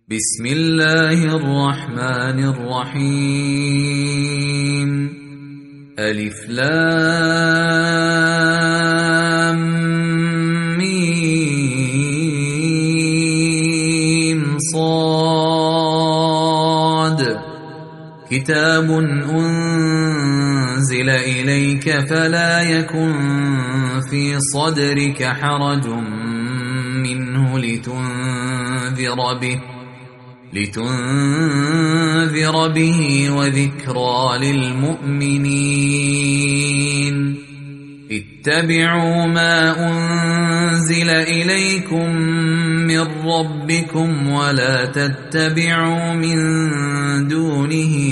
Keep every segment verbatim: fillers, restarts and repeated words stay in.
بسم الله الرحمن الرحيم. ألف لام ميم صاد. كتاب أنزل إليك فلا يكن في صدرك حرج منه لتنذر به لتنذر به وذكرى للمؤمنين. اتبعوا ما أنزل إليكم من ربكم ولا تتبعوا من دونه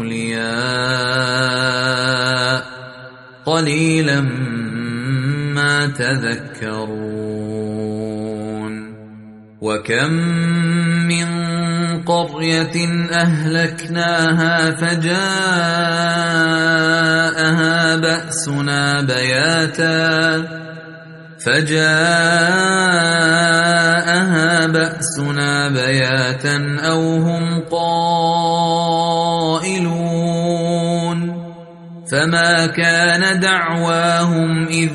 أولياء قليلا ما تذكرون. وكم من قرية أهلكناها فجاءها بأسنا بياتا فجاءها بأسنا بياتا أو هم قائلون. فما كان دعواهم إذ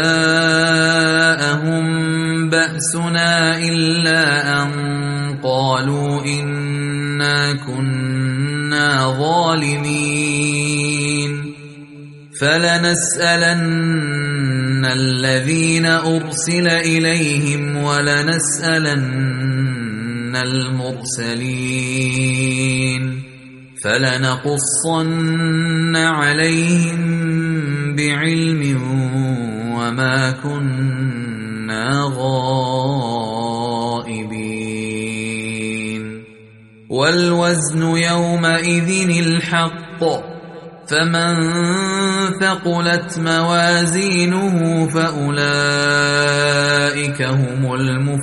جاءهم بأسنا إلا أن قالوا إنا كنا ظالمين. فلنسألن الذين أرسل إليهم ولنسألن المرسلين فلنقصن عليهم بعلم وما كنا غائبين. والوزن يومئذ الحق فمن ثقلت موازينه فأولئك هم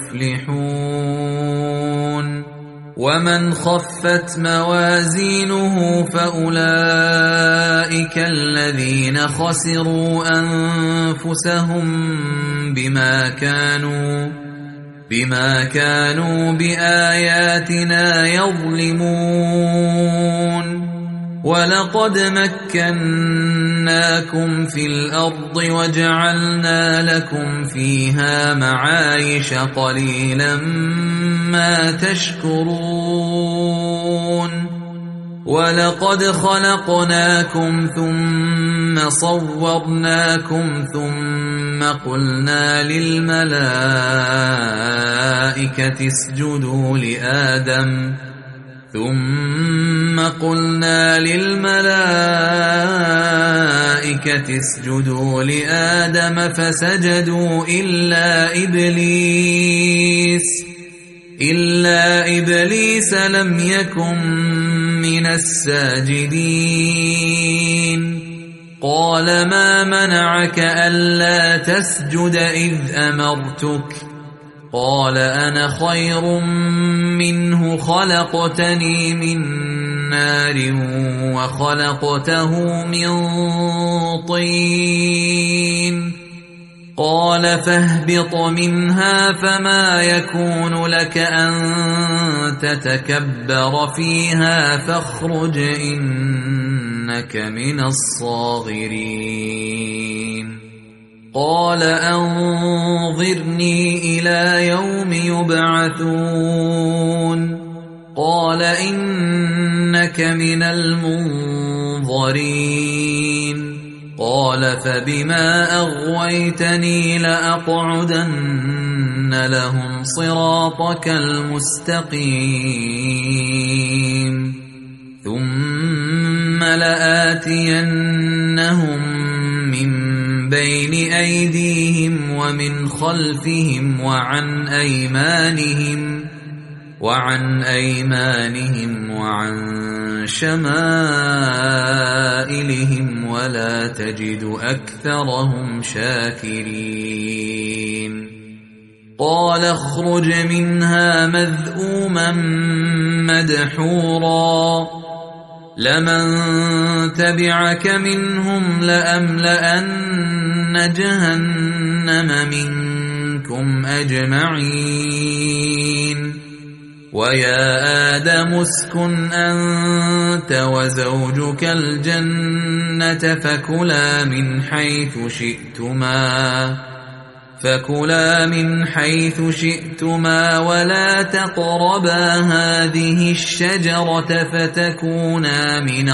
المفلحون. ومن خفت موازينه فأولئك الذين خسروا أنفسهم بما كانوا بما كانوا بآياتنا يظلمون. ولقد مكناكم في الأرض وجعلنا لكم فيها معايش قليلا ما تشكرون. ولقد خلقناكم ثم صورناكم ثم قلنا للملائكة اسجدوا لآدم ثم قلنا للملائكة اسجدوا لآدم فسجدوا إلا إبليس إلا إبليس لم يكن من الساجدين. قال ما منعك ألا تسجد إذ أمرتك؟ قال أنا خير منه خلقتني من نار وخلقته من طين. قال فاهبط منها فما يكون لك أن تتكبر فيها فاخرج إنك من الصاغرين. قال أنظرني إلى يوم يبعثون. قال إنك من المنظرين. قال فبما أغويتني لأقعدن لهم صراطك المستقيم ثم لآتينهم من بين أيديهم ومن خلفهم وعن أيمانهم وعن أيمانهم وعن شمائلهم ولا تجد أكثرهم شاكرين. قال اخرج منها مذءوما مدحورا لمن تبعك منهم لأملأن جهنم منكم أجمعين. ويا آدم اسكن أنت وزوجك الجنة فكلا من حيث شئتما فكلا من حيث شئتما ولا تقربا هذه الشجرة فتكونا من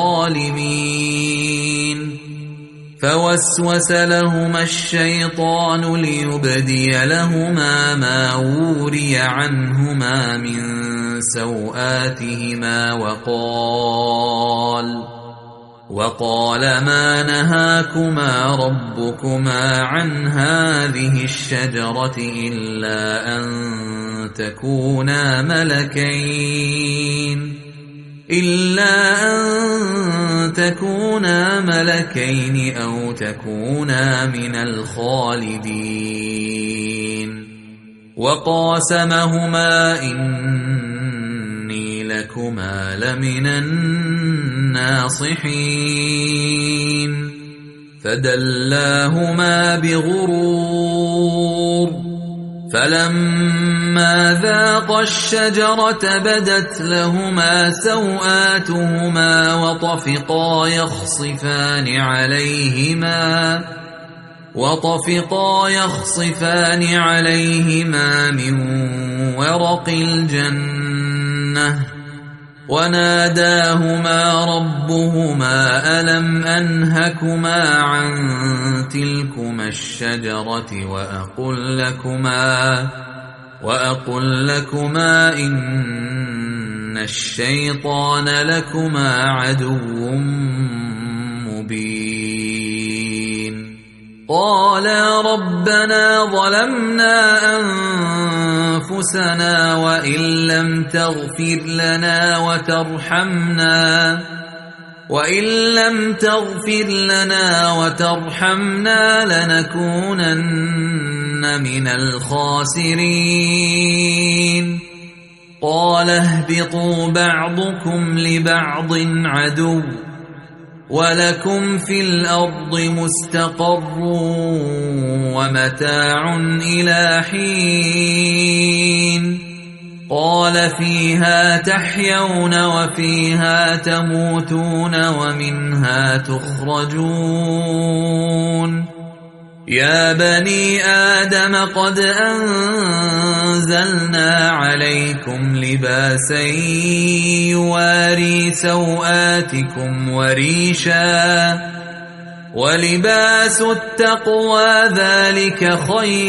الظالمين فوسوس لهما الشيطان ليبدي لهما ما وري عنهما من سوآتهما وقال وقال ما نهاكما ربكما عن هذه الشجرة إلا أن تكونا ملكين إلا أن تكونا ملكين أو تكونا من الخالدين وقاسمهما إني لكما لمن الناصحين فدلاهما بغرور فلما ذاقا الشجرة بدت لهما سوآتهما وطفقا يخصفان عليهما وطفقا يخصفان عليهما من ورق الجنة وناداهما ربهما ألم أنهكما عن تلكما الشجرة وأقل لكما وأقل لكما إن الشيطان لكما عدو مبين قالا ربنا ظلمنا أنفسنا وإن لم تغفر لنا وترحمنا وإن لم تغفر لنا وترحمنا لنكونن من الخاسرين قال اهبطوا بعضكم لبعض عدو ولكم في الأرض مستقر ومتاع إلى حين قال فيها تحيون وفيها تموتون ومنها تخرجون يا بني آدم قد أنزلنا عليكم لباسا يواري سوآتكم وريشا ولباس التقوى ذلك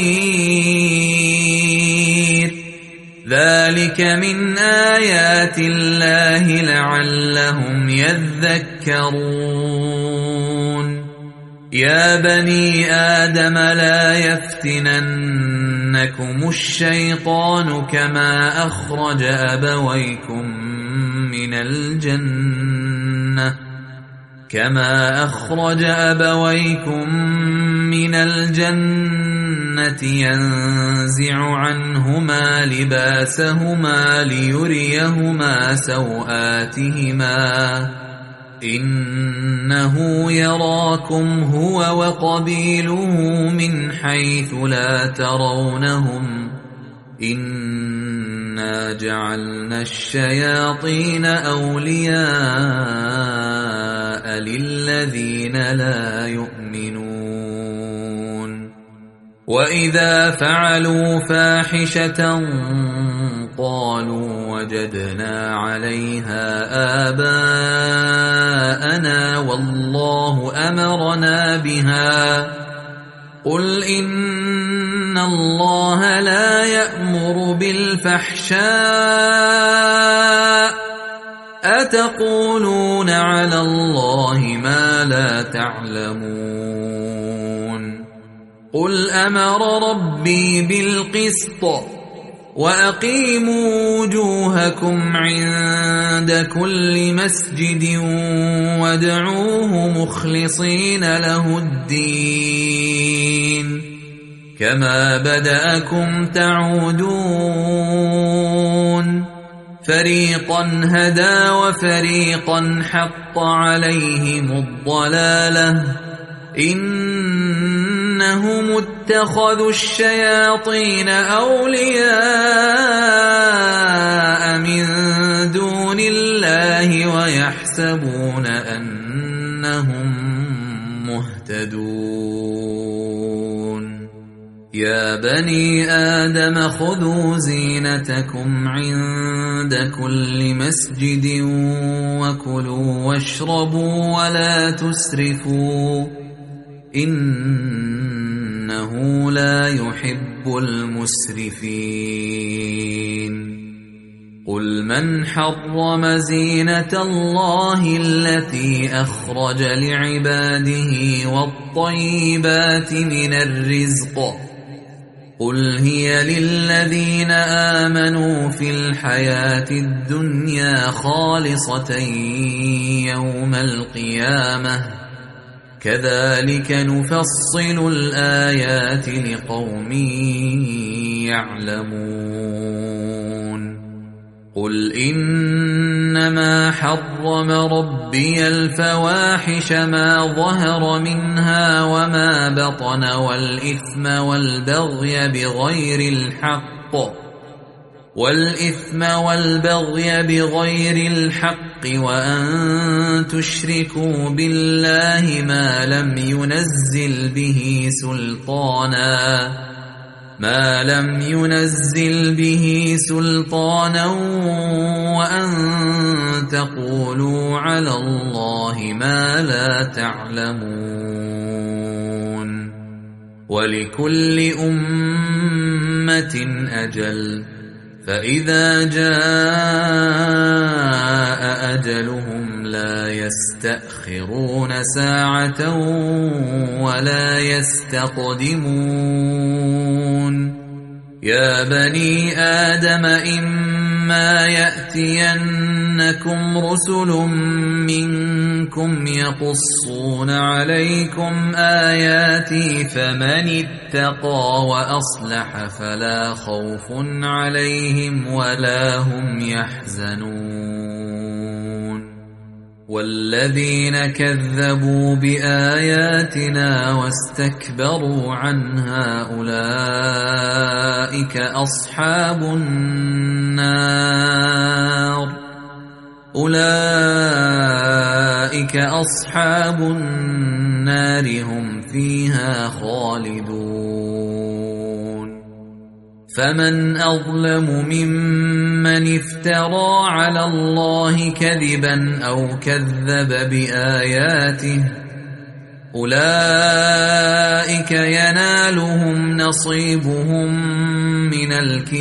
خير ذلك من آيات الله لعلهم يذكرون يا بني آدم لا يفتننكم الشيطان كما أخرج أبويكم من الجنة كما أخرج أبويكم من الجنة ينزع عنهما لباسهما ليريهما سوآتهما إنه يراكم هو وقبيله من حيث لا ترونهم إنا جعلنا الشياطين أولياء للذين لا يؤمنون وإذا فعلوا فاحشة قالوا وجدنا عليها آباءنا والله أمرنا بها قل إن الله لا يأمر بالفحشاء أتقولون على الله ما لا تعلمون قل أمر ربي بالقسط وأقيموا وجوهكم عند كل مسجد وادعوه مخلصين له الدين كما بدأكم تعودون فريقا هدى وفريقا حق عليهم الضلالة إن إنهم اتخذوا الشياطين أولياء من دون الله ويحسبون أنهم مهتدون يا بني آدم خذوا زينتكم عند كل مسجد وكلوا واشربوا ولا تسرفوا إنه لا يحب المسرفين قل من حرم زينة الله التي أخرج لعباده والطيبات من الرزق قل هي للذين آمنوا في الحياة الدنيا خالصة يوم القيامة كذلك نفصل الآيات لقوم يعلمون قل إنما حرم ربي الفواحش ما ظهر منها وما بطن والإثم والبغي بغير الحق والإثم والبغي بغير الحق وأن تشركوا بالله ما لم ينزل به سلطانا ما لم ينزل به سلطانا وأن تقولوا على الله ما لا تعلمون ولكل أمة أجل فإذا جاء أجلهم لا يستأخرون ساعة ولا يستقدمون يا بني آدم إما يأتينكم رسل منكم يقصون عليكم آياتي فمن اتقى وأصلح فلا خوف عليهم ولا هم يحزنون والذين كذبوا بآياتنا واستكبروا عنها أولئك أصحاب النار أولئك أصحاب النار هم فيها خالدون فمن أظلم ممن افترى على الله كذبا أو كذب بآياته أولئك ينالهم نصيبهم من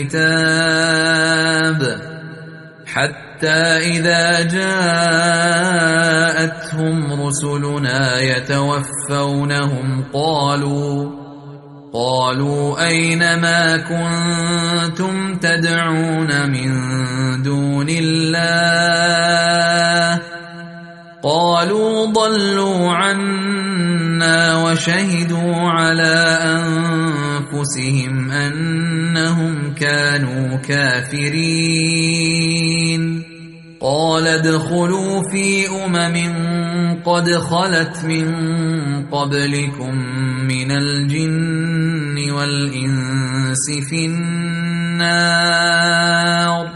الكتاب حتى إذا جاءتهم رسلنا يتوفونهم قالوا قالوا أين ما كنتم تدعون من دون الله قالوا ضلوا عنا وشهدوا على أنفسهم أنهم كانوا كافرين قال ادخلوا في أمم قد خلت من قبلكم من الجن والإنس في النار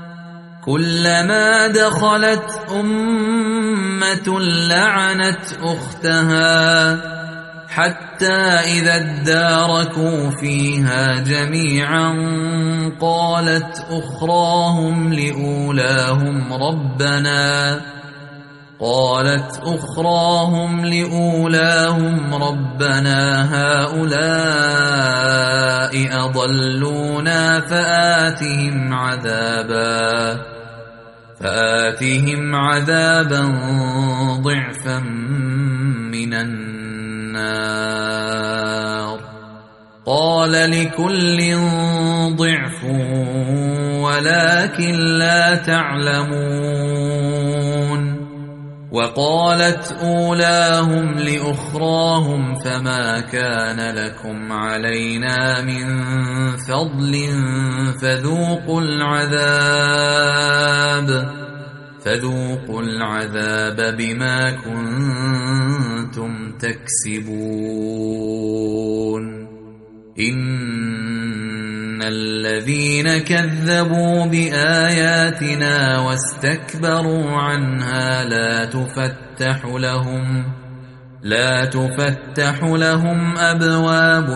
كلما دخلت أمة لعنت أختها حتى إذا اداركوا فيها جميعا قالت أخراهم لأولاهم ربنا قالت أخراهم لأولاهم ربنا هؤلاء أضلونا فآتهم عذابا فآتهم عذابا ضعفا من النار قال لكل ضعف ولكن لا تعلمون وقالت أولاهم لأخراهم فما كان لكم علينا من فضل فذوقوا العذاب فذوقوا العذاب بما كنتم كنتم تكسبون إن الذين كذبوا بآياتنا واستكبروا عنها لا تفتح لهم لا تفتح لهم أبواب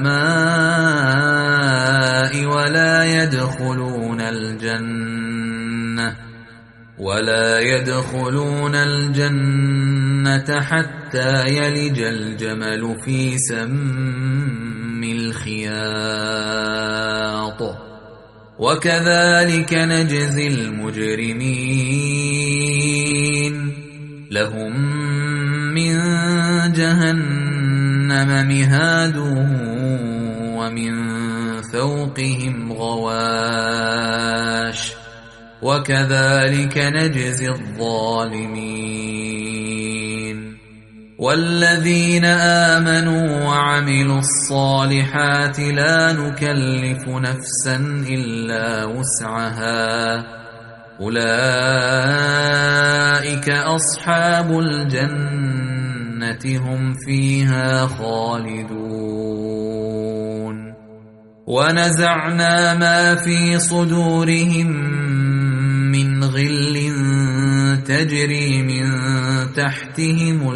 السماء ولا يدخلون الجنة ولا يدخلون الجنة حتى يلج الجمل في سم الخياط وكذلك نجزي المجرمين لهم من جهنم مهاد ومن فوقهم غواش وكذلك نجزي الظالمين والذين آمنوا وعملوا الصالحات لا نكلف نفسا إلا وسعها أولئك أصحاب الجنة هم فيها خالدون ونزعنا ما في صدورهم من غل تجري من تحتهم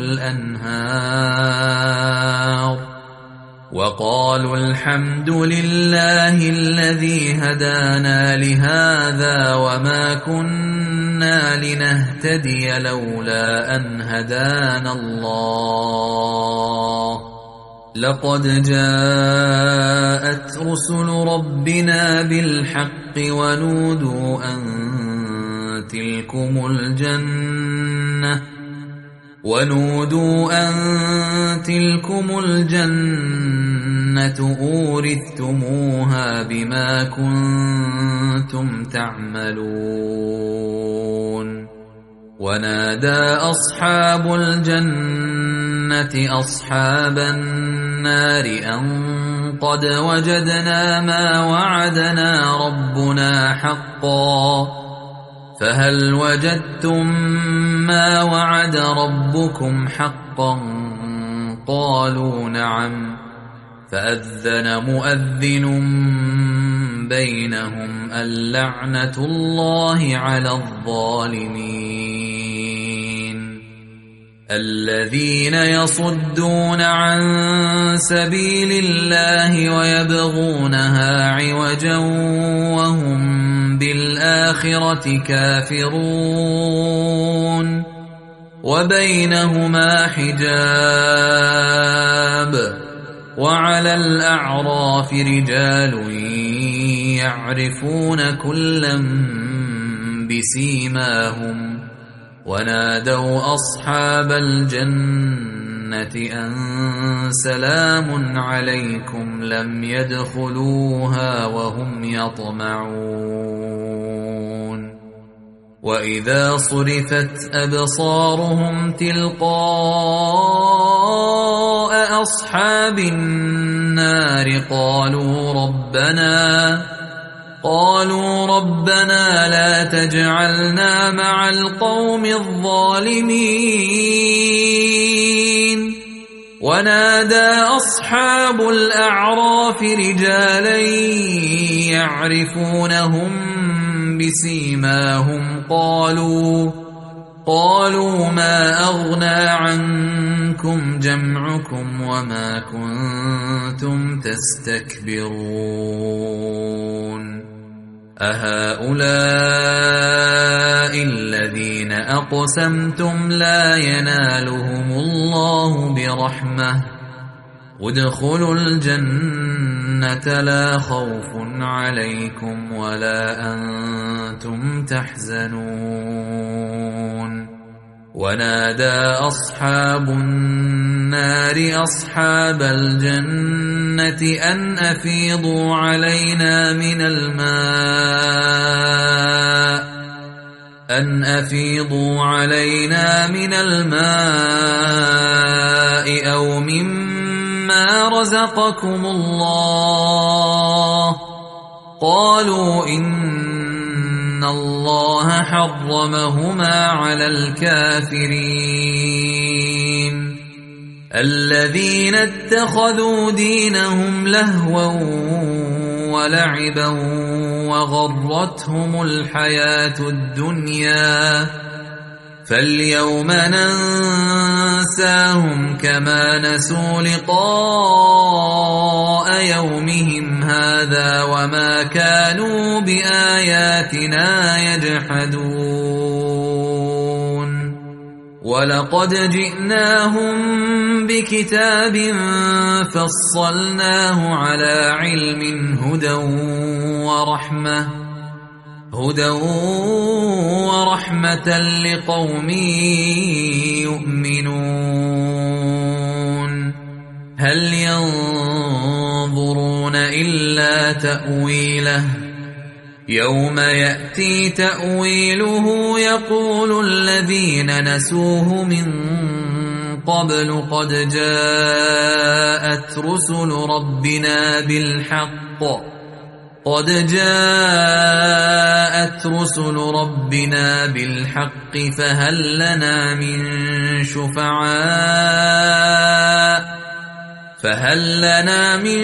الأنهار وقالوا الحمد لله الذي هدانا لهذا وما كنا لنهتدي لولا أن هدانا الله لقد جاءت رسل ربنا بالحق ونودوا أن تلكم الجنة ونودوا أن تلكم الجنة أورثتموها بما كنتم تعملون ونادى أصحاب الجنة أصحاب النار أن قد وجدنا ما وعدنا ربنا حقا فهل وجدتم ما وعد ربكم حقا قالوا نعم فأذن مؤذن بينهم اللعنة الله على الظالمين الذين يصدون عن سبيل الله ويبغونها عوجا وهم بالآخرة كافرون وبينهما حجاب وعلى الأعراف رجال يعرفون كلا بسيماهم ونادوا أصحاب الجنة أن سلام عليكم لم يدخلوها وهم يطمعون وإذا صرفت أبصارهم تلقاء أصحاب النار قالوا ربنا قالوا ربنا لا تجعلنا مع القوم الظالمين ونادى أصحاب الأعراف رجالا يعرفونهم بسيماهم قالوا قالوا ما أغنى عنكم جمعكم وما كنتم تستكبرون أهؤلاء الذين أقسمتم لا ينالهم الله برحمة ادخلوا الجنة لا خوف عليكم ولا أنتم تحزنون ونادى أصحاب النار أصحاب الجنة أن أفيضوا علينا من الماء أن أفيضوا علينا من الماء أو مما رزقكم الله قالوا إن الله حرمهما على الكافرين الذين اتخذوا دينهم لهوا ولعبا وغرتهم الحياة الدنيا فاليوم ننساهم كما نسوا لقاء يومهم هذا وما كانوا بآياتنا يجحدون ولقد جئناهم بكتاب فصلناه على علم هدى ورحمة هدى ورحمة لقوم يؤمنون هل ينظرون إلا تأويله يوم يأتي تأويله يقول الذين نسوه من قبل قد جاءت رسل ربنا بالحق قد جاءت رسل ربنا بالحق فهل لنا من شفعاء فهل لنا من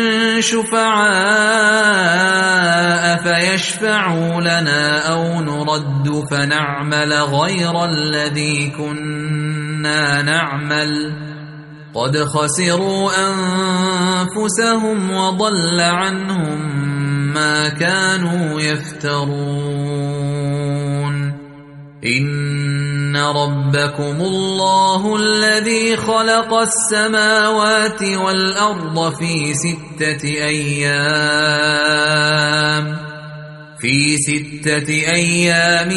شفعاء فيشفعوا لنا أو نرد فنعمل غير الذي كنا نعمل قد خسروا أنفسهم وضل عنهم ما كانوا يفترون إن ربكم الله الذي خلق السماوات والأرض في ستة أيام في ستة أيام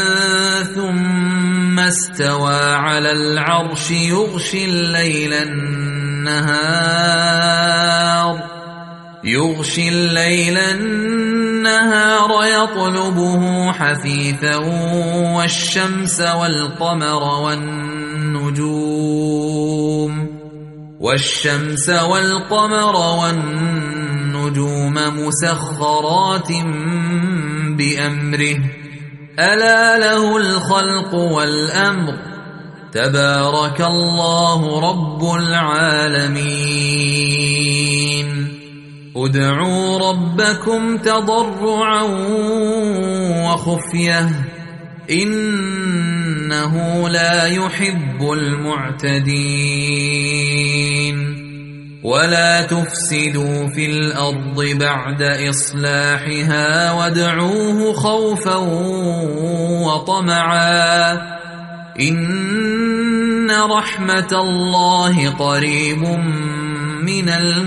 ثم استوى على العرش يغشي الليل النهار يغشي الليل النهار يطلبه حثيثا والشمس والقمر والنجوم والشمس والقمر والنجوم مسخرات بأمره ألا له الخلق والأمر تبارك الله رب العالمين ادعوا ربكم تضرعا وخفية إنه لا يحب المعتدين ولا تفسدوا في الأرض بعد إصلاحها وادعوه خوفا وطمعا إن رحمة الله قريب من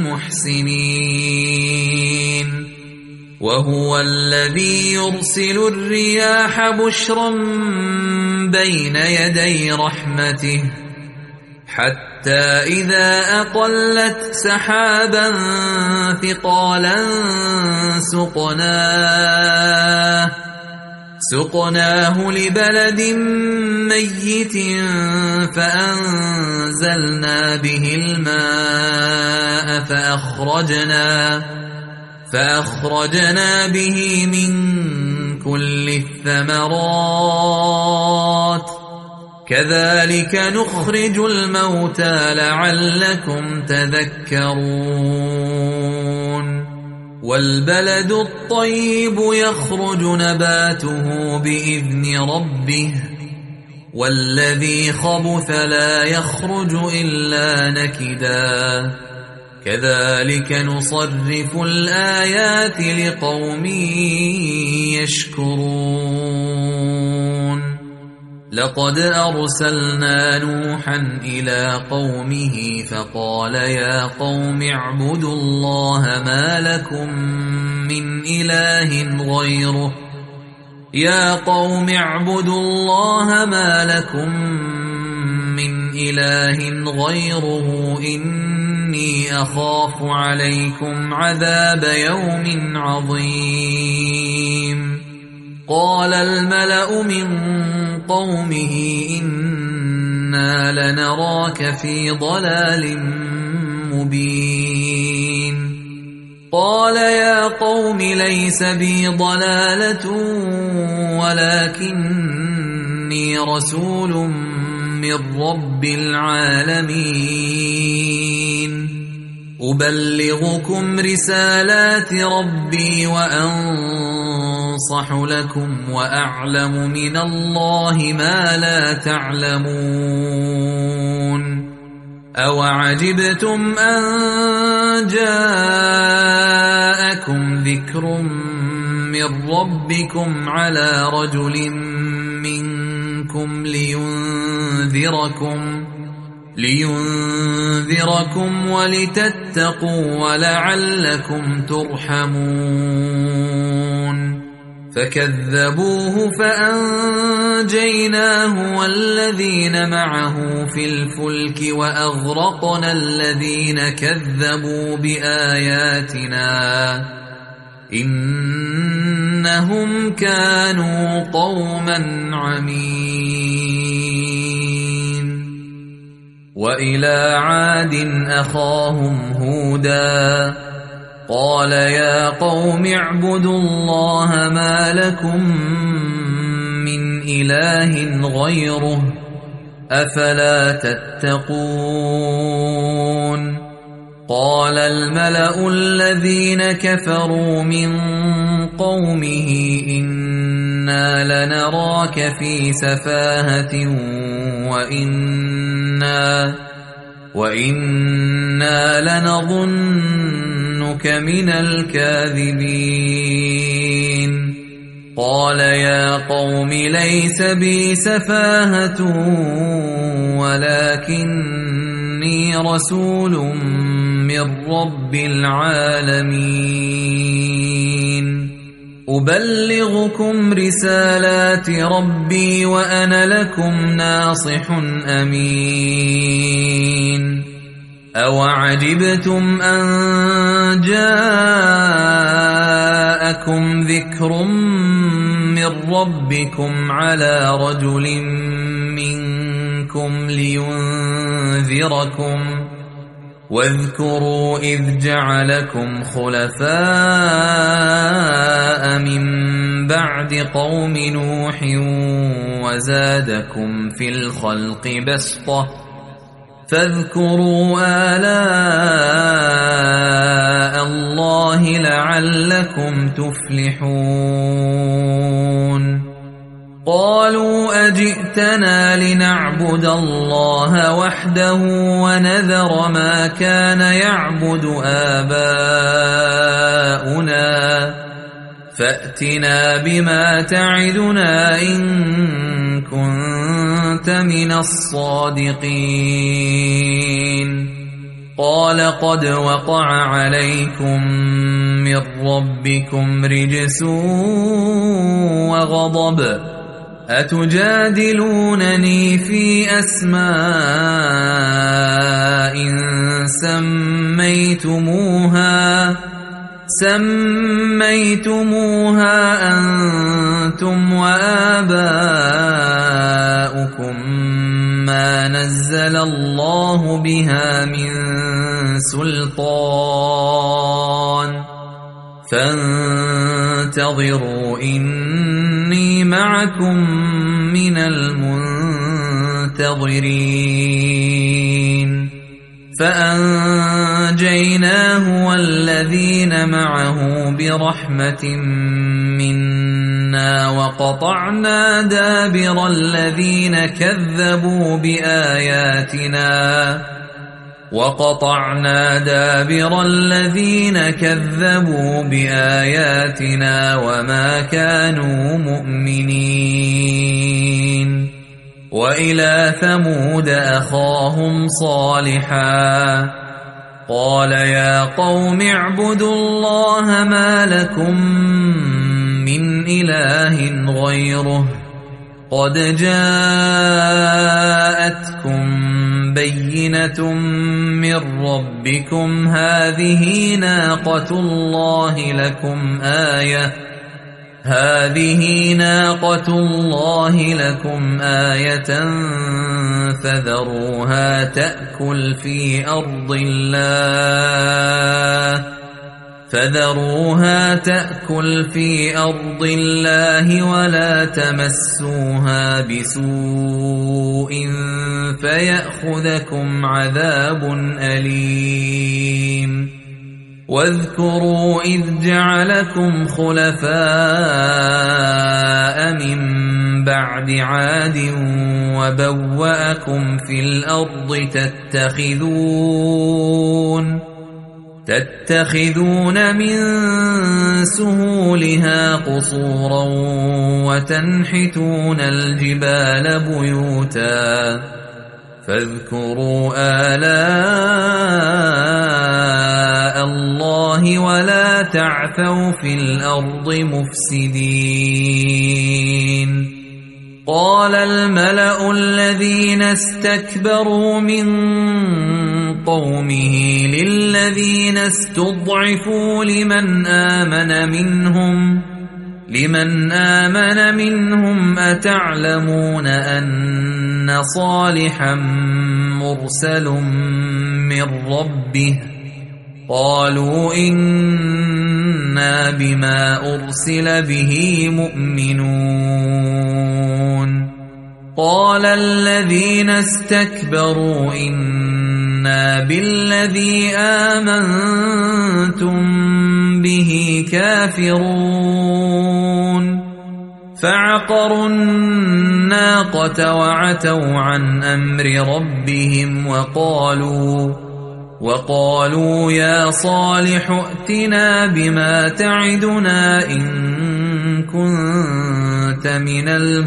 المحسنين وهو الذي يرسل الرياح بشرا بين يدي رحمته حتى إذا أقلت سحابا ثقالا سقناه سقناه لبلد ميت فأنزلنا به الماء فأخرجنا فأخرجنا به من كل الثمرات كذلك نخرج الموتى لعلكم تذكرون والبلد الطيب يخرج نباته بإذن ربه والذي خبث لا يخرج إلا نكدا كذلك نصرف الآيات لقوم يشكرون لقد أرسلنا نوحا إلى قومه فقال يا قوم اعبدوا الله ما لكم من إله غيره يا قوم اعبدوا الله ما لكم من إله غيره إني أخاف عليكم عذاب يوم عظيم قال الملأ من قومه إنا لنراك في ضلال مبين قال يا قوم ليس بي ضلالة ولكني رسول من رب العالمين أبلغكم رسالات ربي وأنصح لكم وأعلم من الله ما لا تعلمون أوعجبتم أن جاءكم ذكر من ربكم على رجل منكم لينذركم لينذركم ولتتقوا ولعلكم ترحمون فكذبوه فأنجيناه والذين معه في الفلك وأغرقنا الذين كذبوا بآياتنا إنهم كانوا قوما عمين وإلى عاد أخاهم هودا قال يا قوم اعبدوا الله ما لكم من إله غيره أفلا تتقون قال الملأ الذين كفروا من قومه إنا لنراك في سفاهة وإنا, وإنا لنظنك من الكاذبين قال يا قوم ليس بي سفاهة ولكني رسول من رب العالمين أبلغكم رسالات ربي وأنا لكم ناصح أمين أوعجبتم أن جاءكم ذكر من ربكم على رجل منكم لينذركم واذكروا إذ جعلكم خلفاء من بعد قوم نوح وزادكم في الخلق بسطة فاذكروا آلاء الله لعلكم تفلحون قالوا أجئتنا لنعبد الله وحده ونذر ما كان يعبد آباؤنا فأتنا بما تعدنا إن كنت من الصادقين قال قد وقع عليكم من ربكم رجس وغضب أتجادلونني في أسماء سميتموها سميتموها أنتم وآباؤكم ما نزل الله بها من سلطان فانتظروا إني معكم من المنتظرين فأنجيناه والذين معه برحمة منا وقطعنا دابر الذين كذبوا بآياتنا وقطعنا دابر الذين كذبوا بآياتنا وما كانوا مؤمنين وإلى ثمود أخاهم صالحا قال يا قوم اعبدوا الله ما لكم من إله غيره قد جاءتكم بينة من ربكم هذه ناقة الله لكم آية هذه ناقة الله لكم آية فذروها تأكل في أرض الله فذروها تأكل في أرض الله ولا تمسوها بسوء فيأخذكم عذاب أليم واذكروا إذ جعلكم خلفاء من بعد عاد وبوأكم في الأرض تتخذون تتخذون من سهولها قصورا وتنحتون الجبال بيوتا فاذكروا آلاء الله ولا تعثوا في الأرض مفسدين قال الملأ الذين استكبروا من قومه للذين استضعفوا لمن آمن منهم لمن آمن منهم أتعلمون أن صالحا مرسل من ربه قالوا إنا بما أرسل به مؤمنون قال الذين استكبروا إنا بالذي آمنتم به كافرون فعقروا الناقة وعتوا عن أمر ربهم وقالوا وقالوا يا صالح ائتنا بما تعدنا إن كنت من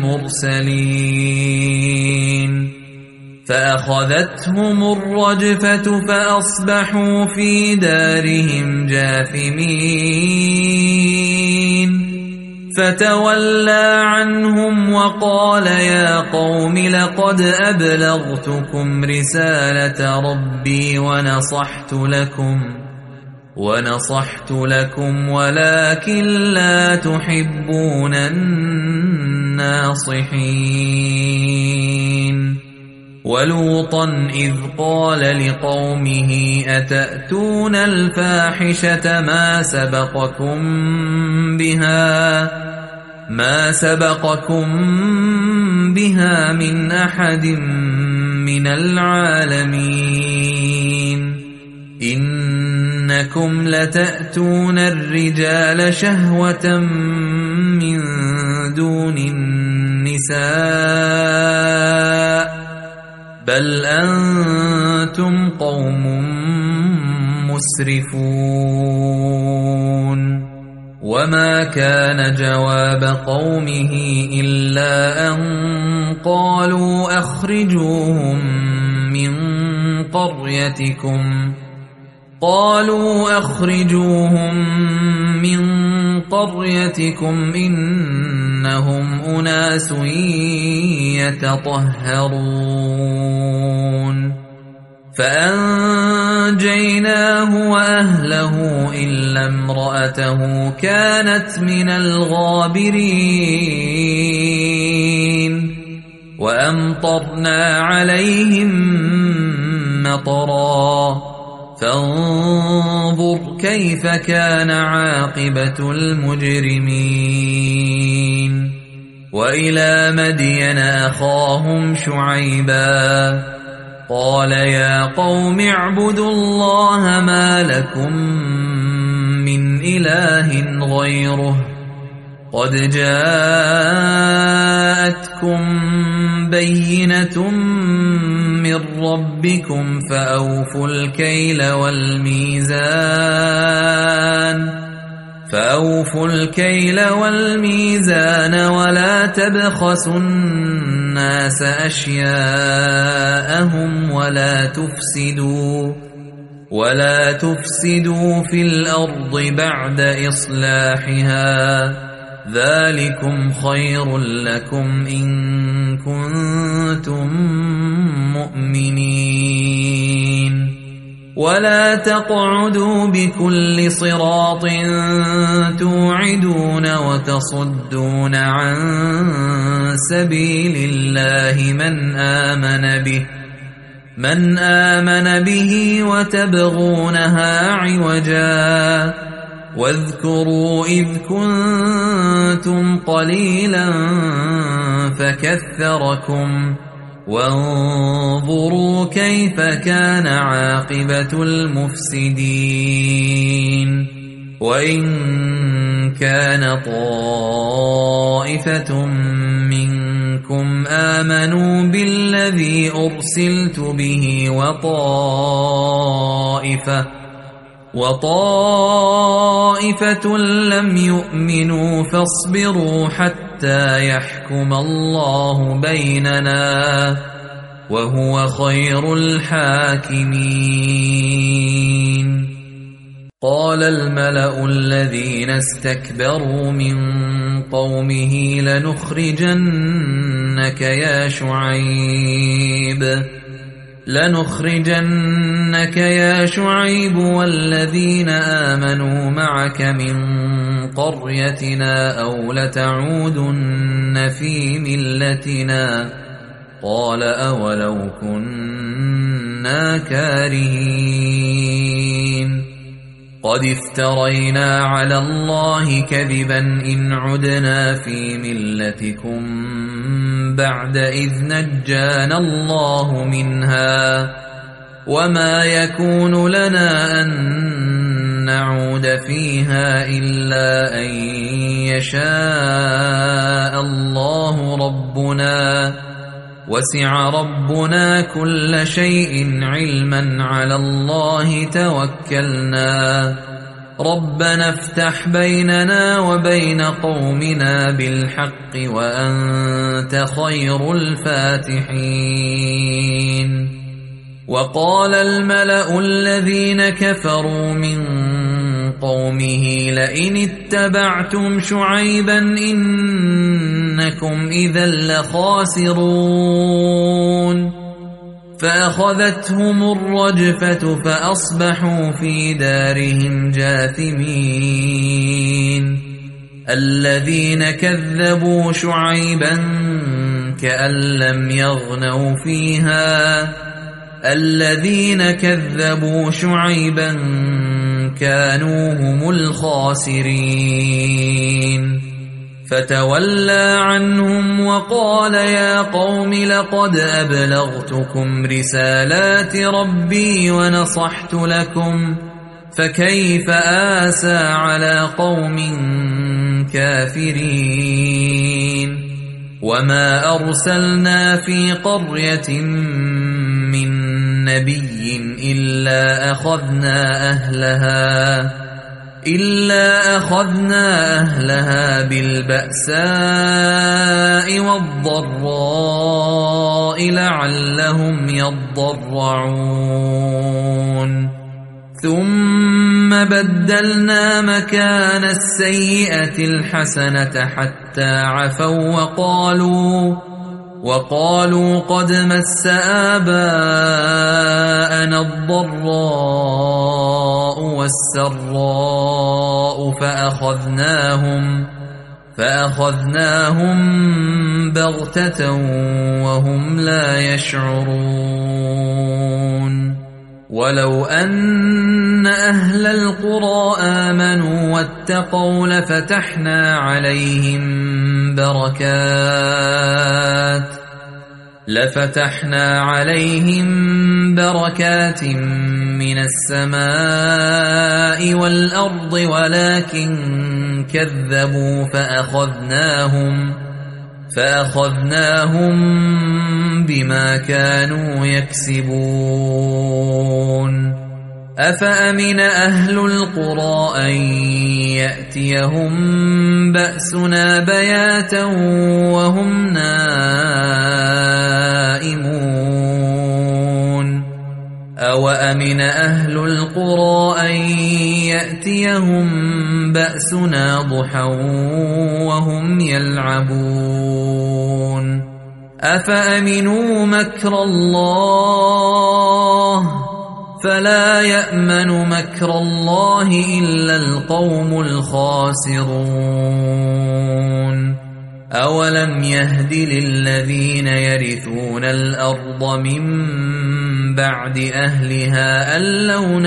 المرسلين فأخذتهم الرجفة فأصبحوا في دارهم جاثمين فتولى عنهم وقال يا قوم لقد أبلغتكم رسالة ربي ونصحت لكم ونصحت لكم ولكن لا تحبون الناصحين ولوطا إذ قال لقومه أتأتون الفاحشة ما سبقكم بها ما سبقكم بها من أحد من العالمين إنكم لتأتون الرجال شهوة من دون النساء بل أنتم قوم مسرفون وما كان جواب قومه إلا أن قالوا أخرجوهم من قريتكم قالوا أخرجوهم من قريتكم إنهم أناس يتطهرون فأنجيناه وأهله إلا امرأته كانت من الغابرين وأمطرنا عليهم مطرا فانظر كيف كان عاقبة المجرمين وإلى مدين أخاهم شعيبا قال يا قوم اعبدوا الله ما لكم من إله غيره قد جاءتكم بينة من ربكم فأوفوا الكيل والميزان فأوفوا الكيل والميزان ولا تبخسوا الناس أشياءهم ولا تفسدوا ولا تفسدوا في الأرض بعد إصلاحها ذلكم خير لكم إن كنتم مؤمنين ولا تقعدوا بكل صراط توعدون وتصدون عن سبيل الله من آمن به من آمن به وتبغونها عوجا واذكروا إذ كنتم قليلا فكثركم وانظروا كيف كان عاقبة المفسدين وإن كان طائفة منكم آمنوا بالذي أرسلت به وطائفة وطائفة لم يؤمنوا فاصبروا حتى يحكم الله بيننا وهو خير الحاكمين. قال الملأ الذين استكبروا من قومه لنخرجنك يا شعيب لنخرجنك يا شعيب والذين آمنوا معك من قريتنا أو لتعودن في ملتنا قال أولو كنا كارهين قد افترينا على الله كذبا إن عدنا في ملتكم بعد إذ نجانا الله منها وما يكون لنا أن نعود فيها إلا أن يشاء الله ربنا وسع ربنا كل شيء علما على الله توكلنا ربنا افتح بيننا وبين قومنا بالحق وأنت خير الفاتحين. وقال الملأ الذين كفروا من قومه لئن اتبعتم شعيبا إنكم إذا لخاسرون فأخذتهم الرجفة فأصبحوا في دارهم جاثمين. الذين كذبوا شعيبا كأن لم يغنوا فيها الذين كذبوا شعيبا كانوا هم الخاسرين. فتولى عنهم وقال يا قوم لقد أبلغتكم رسالات ربي ونصحت لكم فكيف آسى على قوم كافرين. وما أرسلنا في قرية من نبي إلا أخذنا أهلها إلا أخذنا أهلها بالبأساء والضراء لعلهم يضرعون ثم بدلنا مكان السيئة الحسنة حتى عفوا وقالوا وقالوا قد مس آباءنا الضراء والسراء فأخذناهم فأخذناهم بغتة وهم لا يشعرون. ولو أن أهل القرى آمنوا واتقوا لفتحنا عليهم بركات لفتحنا عليهم بركات من السماء والأرض ولكن كذبوا فأخذناهم فأخذناهم بما كانوا يكسبون. أفأمن أهل القرى أن يأتيهم بأسنا بياتا وهم نائمون أوأمن أهل القرى أن يأتيهم بأسنا ضحى وهم يلعبون أفأمنوا مكر الله فلا يأمن مكر الله إلا القوم الخاسرون. أولم يهد للذين يرثون الأرض من بعد أهلها أن لو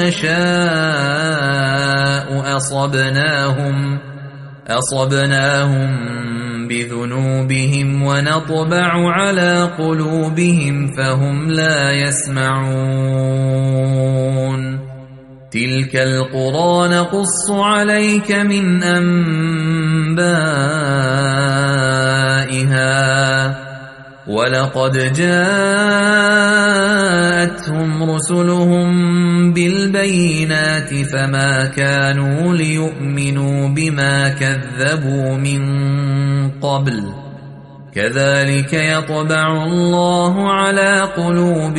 نشاء أصبناهم أصبناهم بذنوبهم ونطبع على قلوبهم فهم لا يسمعون تلك القرى نقص عليك من أنبائها ولقد جاءتهم رسلهم بالبينات فما كانوا ليؤمنوا بما كذبوا من قبل كذلك يطبع الله على قلوب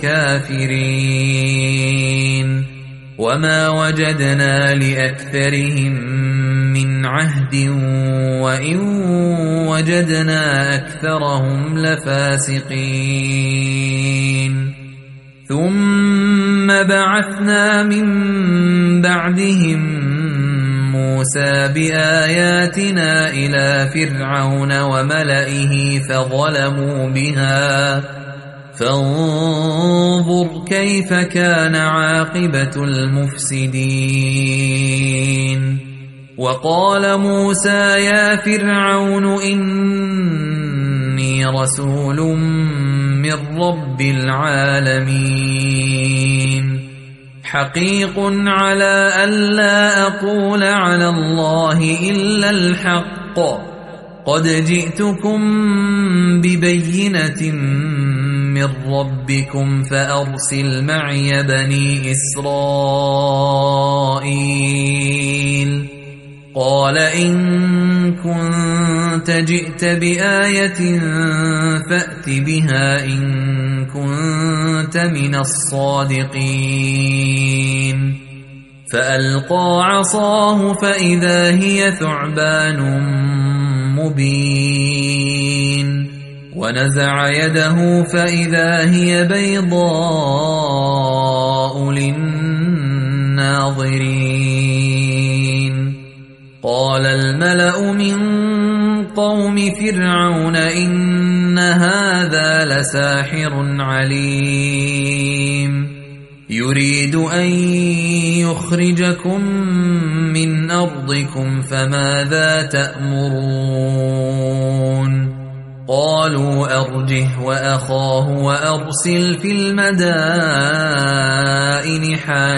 الكافرين وما وجدنا لأكثرهم من عهد وإن وجدنا أكثرهم لفاسقين ثم بعثنا من بعدهم موسى بآياتنا إلى فرعون وملئه فظلموا بها فانظر كيف كان عاقبة المفسدين وقال موسى يا فرعون إني رسول من رب العالمين حقيق على ألا أقول على الله إلا الحق قد جئتكم ببينة من ربكم فأرسل معي بني إسرائيل قال إن كنت جئت بآية فأت بها إن كنت من الصادقين فألقى عصاه فإذا هي ثعبان مبين ونزع يده فإذا هي بيضاء للناظرين قال الملأ من قوم فرعون إن هذا لساحر عليم يريد أن يخرجكم من أرضكم فماذا تأمرون قالوا أرجه وأخاه وأرسل في المدائن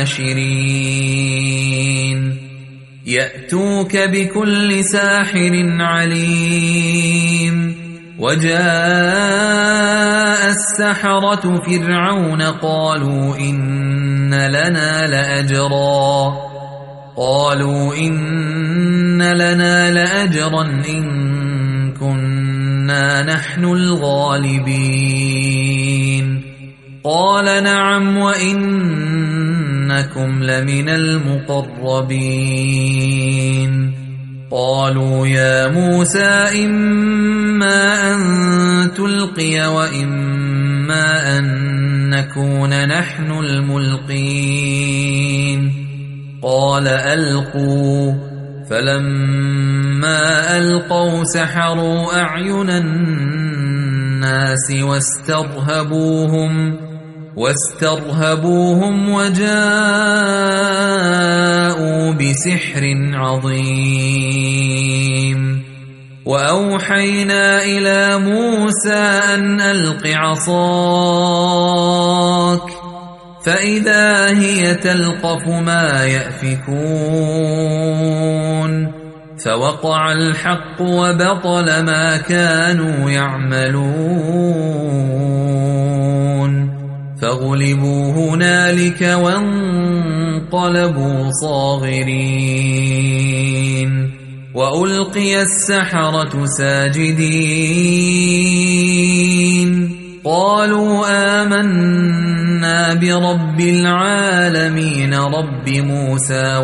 حاشرين يأتوك بكل ساحر عليم وجاء السحرة فرعون قالوا إن لنا لأجرا قالوا إن لنا لأجرا إن كنا نحن الغالبين قال نعم وإنكم لمن المقربين قالوا يا موسى إما أن تلقي وإما أن نكون نحن الملقين قال ألقوا فلما ألقوا سحروا أعين الناس واسترهبوهم واسترهبوهم وجاءوا بسحر عظيم وأوحينا إلى موسى أن ألق عصاك فإذا هي تلقف ما يأفكون فوقع الحق وبطل ما كانوا يعملون فغلبوا هنالك وانقلبوا صاغرين وألقي السحرة ساجدين قالوا آمنا برب العالمين رب موسى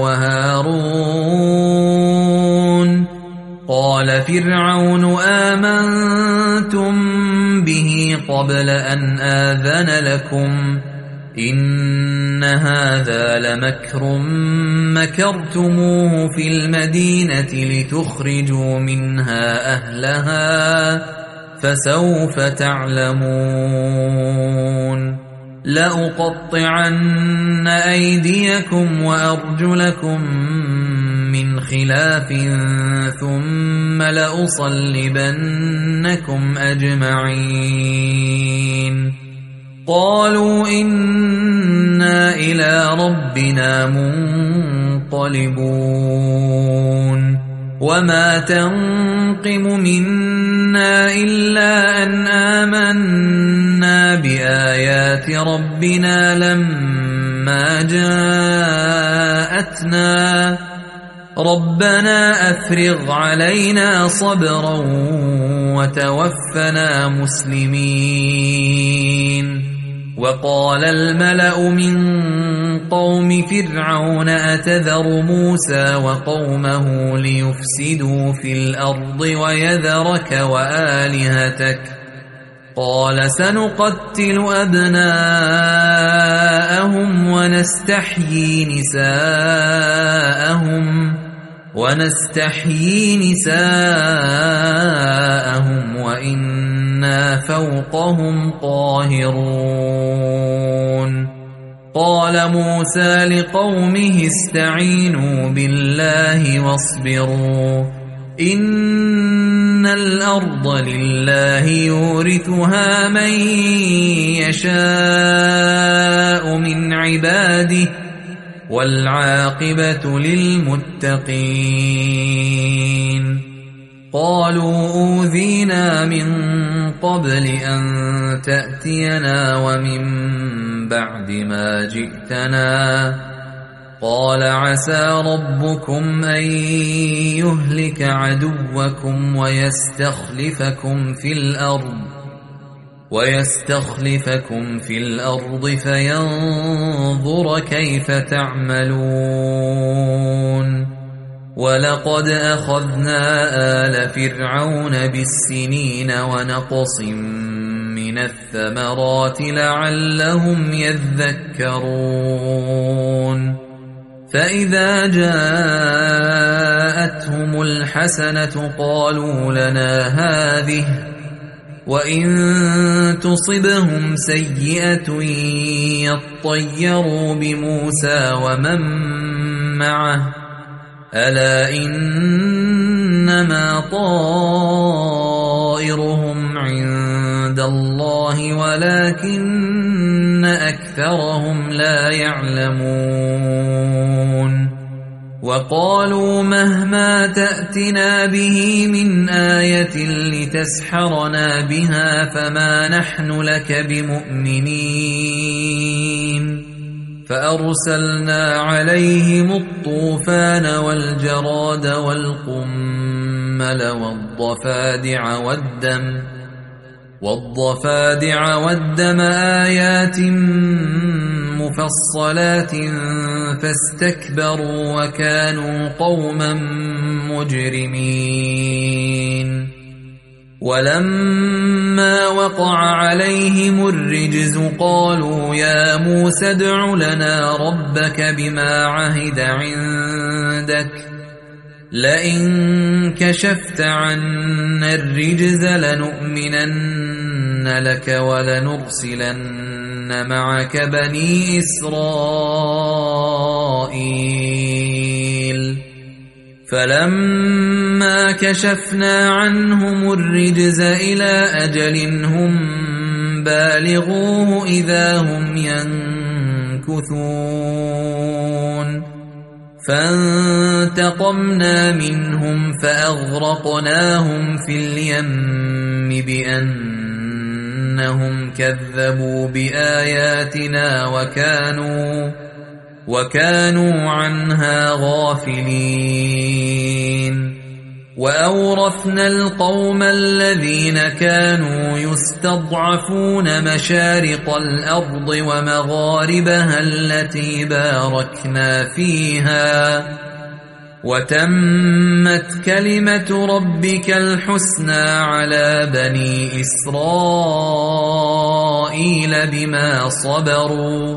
وهارون قال فرعون آمنتم به قبل أن آذن لكم إن هذا لمكر مكرتموه في المدينة لتخرجوا منها أهلها فسوف تعلمون لأقطعن أيديكم وأرجلكم من خلاف ثم لأصلبنكم أجمعين قالوا إنا إلى ربنا منقلبون وما تنقم منا إلا أن آمنا بآيات ربنا لما جاءتنا ربنا أفرغ علينا صبرا وتوفنا مسلمين وقال الملأ من قوم فرعون أتذر موسى وقومه ليفسدوا في الأرض ويذرك وآلهتك قال سنقتل أبناءهم ونستحيي نساءهم ونستحيي نساءهم وإنا فوقهم قاهرون قال موسى لقومه استعينوا بالله واصبروا إن الأرض لله يورثها من يشاء من عباده والعاقبة للمتقين قالوا أوذينا من قبل أن تأتينا ومن بعد ما جئتنا قال عسى ربكم أن يهلك عدوكم ويستخلفكم في الأرض ويستخلفكم في الأرض فينظر كيف تعملون ولقد أخذنا آل فرعون بالسنين ونقص من الثمرات لعلهم يذكرون فإذا جاءتهم الحسنة قالوا لنا هذه وإن تصبهم سيئة يطيروا بموسى ومن معه ألا إنما طائرهم عند الله ولكن أكثرهم لا يعلمون وقالوا مهما تأتنا به من آية لتسحرنا بها فما نحن لك بمؤمنين فأرسلنا عليهم الطوفان والجراد والقمل والضفادع والدم والضفادع والدم آيات مفصلات فاستكبروا وكانوا قوما مجرمين ولما وقع عليهم الرجز قالوا يا موسى ادع لنا ربك بما عهد عندك لئن كشفت عنا الرجز لنؤمنن لك ولنرسلن معك بني إسرائيل فلما كشفنا عنهم الرجز إلى أجل هم بالغوه إذا هم ينكثون فانتقمنا منهم فأغرقناهم في اليم بأنهم كذبوا بآياتنا وكانوا وكانوا عنها غافلين وأورثنا القوم الذين كانوا يستضعفون مشارق الأرض ومغاربها التي باركنا فيها وتمت كلمة ربك الحسنى على بني إسرائيل بما صبروا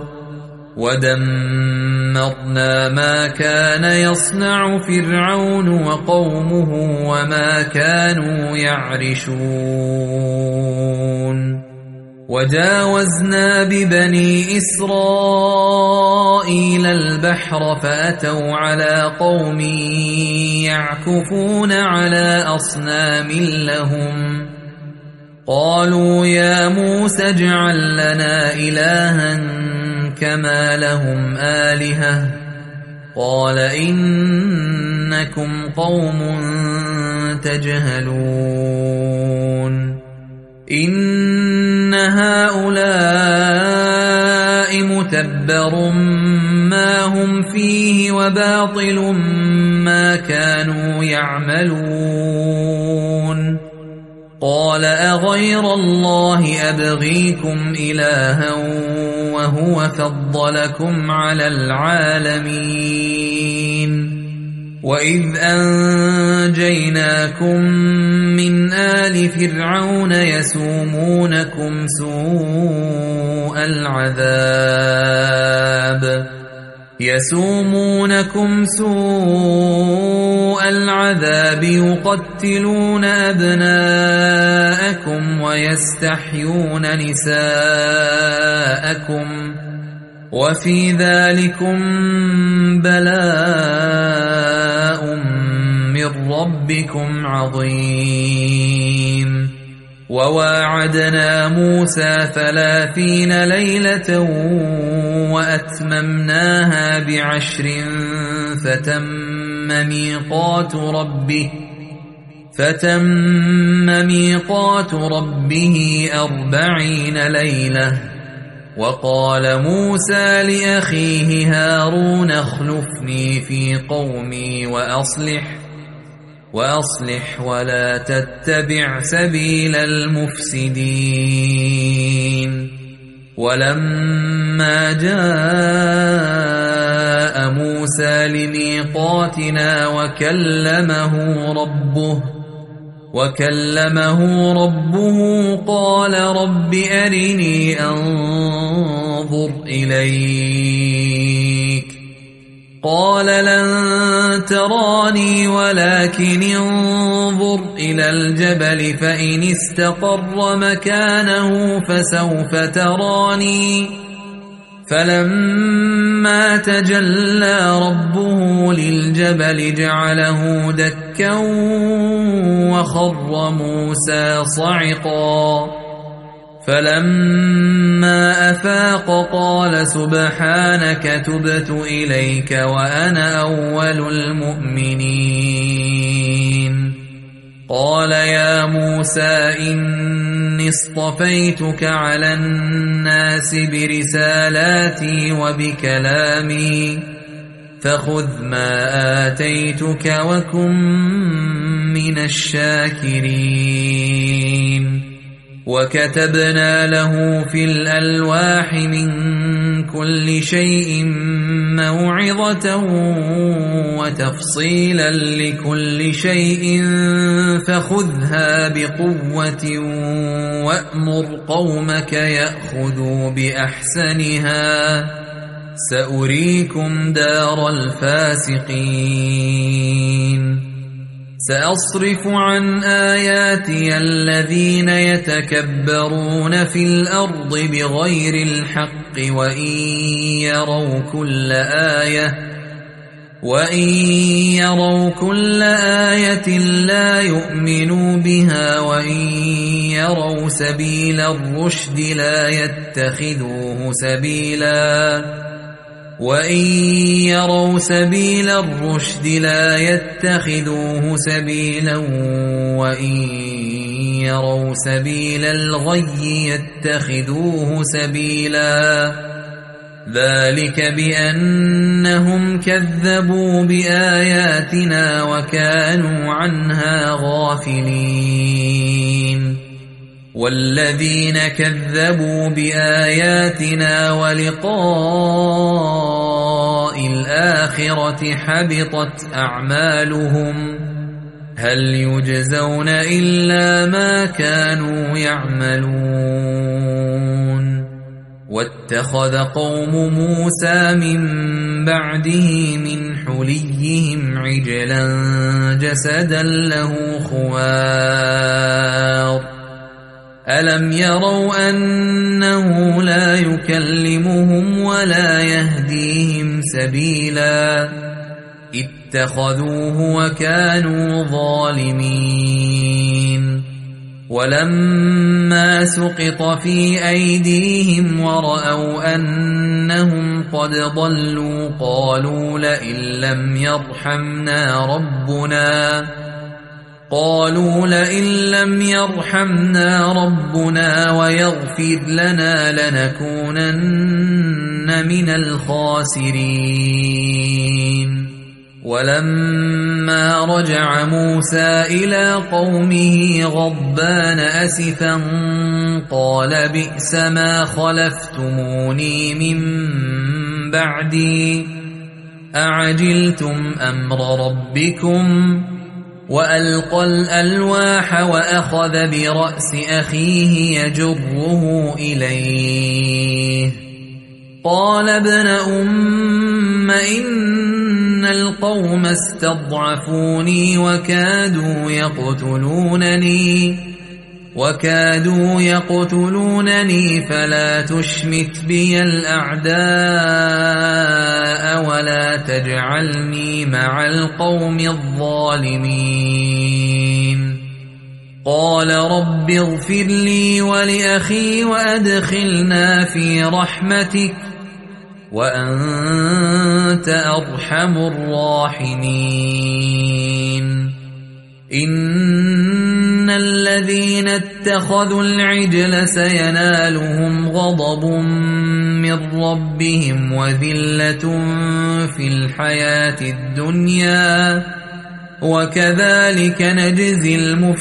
ودمرنا ما كان يصنع فرعون وقومه وما كانوا يعرشون وجاوزنا ببني إسرائيل البحر فأتوا على قوم يعكفون على أصنام لهم قالوا يا موسى اجعل لنا إلها كما لهم آلهة قال إنكم قوم تجهلون إن هؤلاء متبر ما هم فيه وباطل ما كانوا يعملون قال أغير الله أبغيكم إلها وهو فضلكم على العالمين وإذ أنجيناكم من آل فرعون يسومونكم سوء العذاب يسومونكم سوء العذاب يقتلون أبناءكم ويستحيون نساءكم وفي ذلكم بلاء من ربكم عظيم وواعدنا موسى ثلاثين ليلة وأتممناها بعشر فتم ميقات ربه فتم ميقات ربه أربعين ليلة وقال موسى لأخيه هارون اخلفني في قومي وأصلح وأصلح ولا تتبع سبيل المفسدين ولما جاء موسى لميقاتنا وكلمه ربه وكلمه ربه قال رب أرني أنظر إليك قال لن تراني ولكن انظر إلى الجبل فإن استقر مكانه فسوف تراني فلما تجلى ربه للجبل جعله دكا وخر موسى صعقا فلما أفاق قال سبحانك تبت إليك وأنا أول المؤمنين قال يا موسى إني اصطفيتك على الناس برسالاتي وبكلامي فخذ ما آتيتك وكن من الشاكرين وكتبنا له في الألواح من كل شيء موعظة وتفصيلا لكل شيء فخذها بقوة وأمر قومك يأخذوا بأحسنها سأريكم دار الفاسقين سأصرف عن آياتي الذين يتكبرون في الأرض بغير الحق وإن يروا كل آية وإن يروا كل آية لا يؤمنوا بها وإن يروا سبيل الرشد لا يتخذوه سبيلا وإن يروا سبيل الرشد لا يتخذوه سبيلا وإن يروا سبيل الغي يتخذوه سبيلا ذلك بأنهم كذبوا بآياتنا وكانوا عنها غافلين والذين كذبوا بآياتنا ولقاء الآخرة حبطت أعمالهم هل يجزون إلا ما كانوا يعملون واتخذ قوم موسى من بعده من حليهم عجلا جسدا له خوار ألم يروا أنه لا يكلمهم ولا يهديهم سبيلا اتخذوه وكانوا ظالمين ولما سقط في أيديهم ورأوا أنهم قد ضلوا قالوا لئن لم يرحمنا ربنا قالوا لئن لم يرحمنا ربنا ويغفر لنا لنكونن من الخاسرين ولما رجع موسى إلى قومه غضبان أسفا قال بئس ما خلفتموني من بعدي أعجلتم أمر ربكم وألقى الألواح وأخذ برأس أخيه يجره إليه قال ابن أم إن القوم استضعفوني وكادوا يقتلونني وكادوا يقتلونني فلا تشمت بي الأعداء ولا تجعلني مع القوم الظالمين قال رب اغفر لي ولأخي وأدخلنا في رحمتك وأنت أرحم الراحمين إن الذين اتخذوا العجل سينالهم غضب من ربهم وذلة في الحياة الدنيا وكذلك نجزي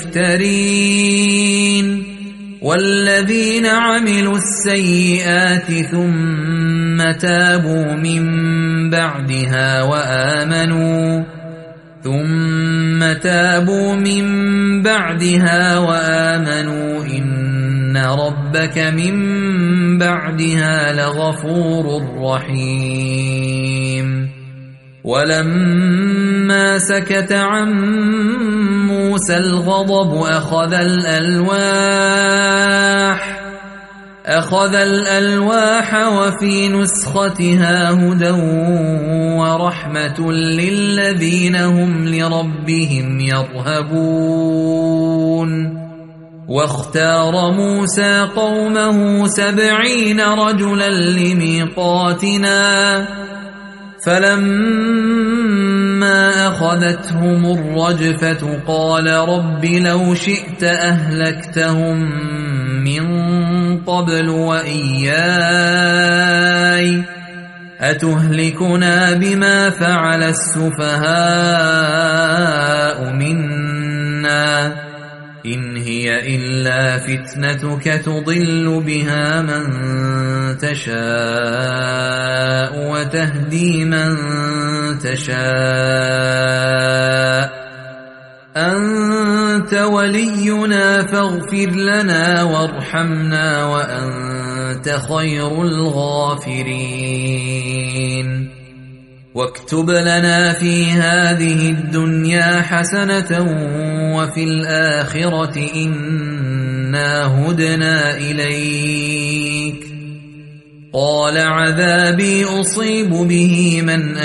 المفترين والذين عملوا السيئات ثم تابوا من بعدها وآمنوا ثم تابوا من بعدها وآمنوا إن ربك من بعدها لغفور رحيم ولما سكت عن موسى الغضب أخذ الألواح أخذ الألواح وفي نسختها هدى ورحمة للذين هم لربهم يرهبون واختار موسى قومه سبعين رجلا لميقاتنا فلما أخذتهم الرجفة قال رب لو شئت أهلكتهم من قبل وإياي أتهلكنا بما فعل السفهاء منا إن هي إلا فتنتك تضل بها من تشاء وتهدي من تشاء أنت ولينا فاغفر لنا وارحمنا وأنت خير الغافرين واكتب لنا في هذه الدنيا حسنة وفي الآخرة إنا هدنا إليك قال عذابي أصيب به من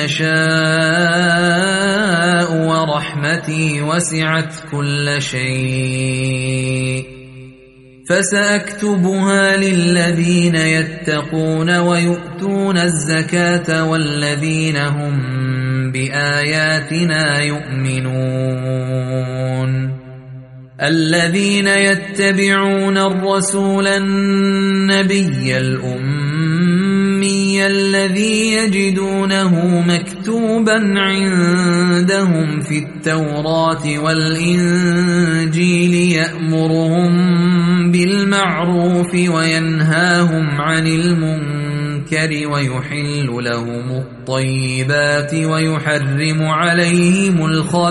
أشاء ورحمتي وسعت كل شيء فسأكتبها للذين يتقون ويؤتون الزكاة والذين هم بآياتنا يؤمنون الذين يتبعون الرسول النبي الأمي الذي يجدونه مكتوبا عندهم في التوراة والإنجيل يأمرهم بالمعروف وينهاهم عن المنكر ويحل لهم الطيبات ويحرم عليهم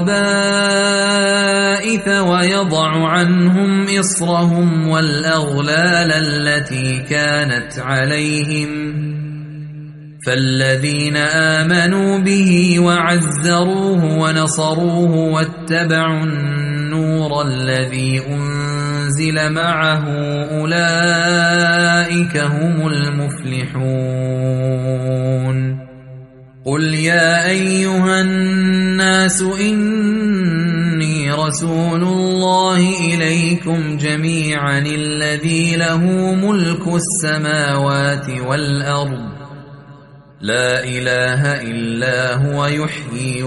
الخبائث ويضع عنهم إصرهم والأغلال التي كانت عليهم فالذين آمنوا به وعزروه ونصروه واتبعوا النور الذي أنزل أنزل معه أولئك هم المفلحون قل يا أيها الناس إني رسول الله إليكم جميعا الذي له ملك السماوات والأرض لا إله إلا هو يحيي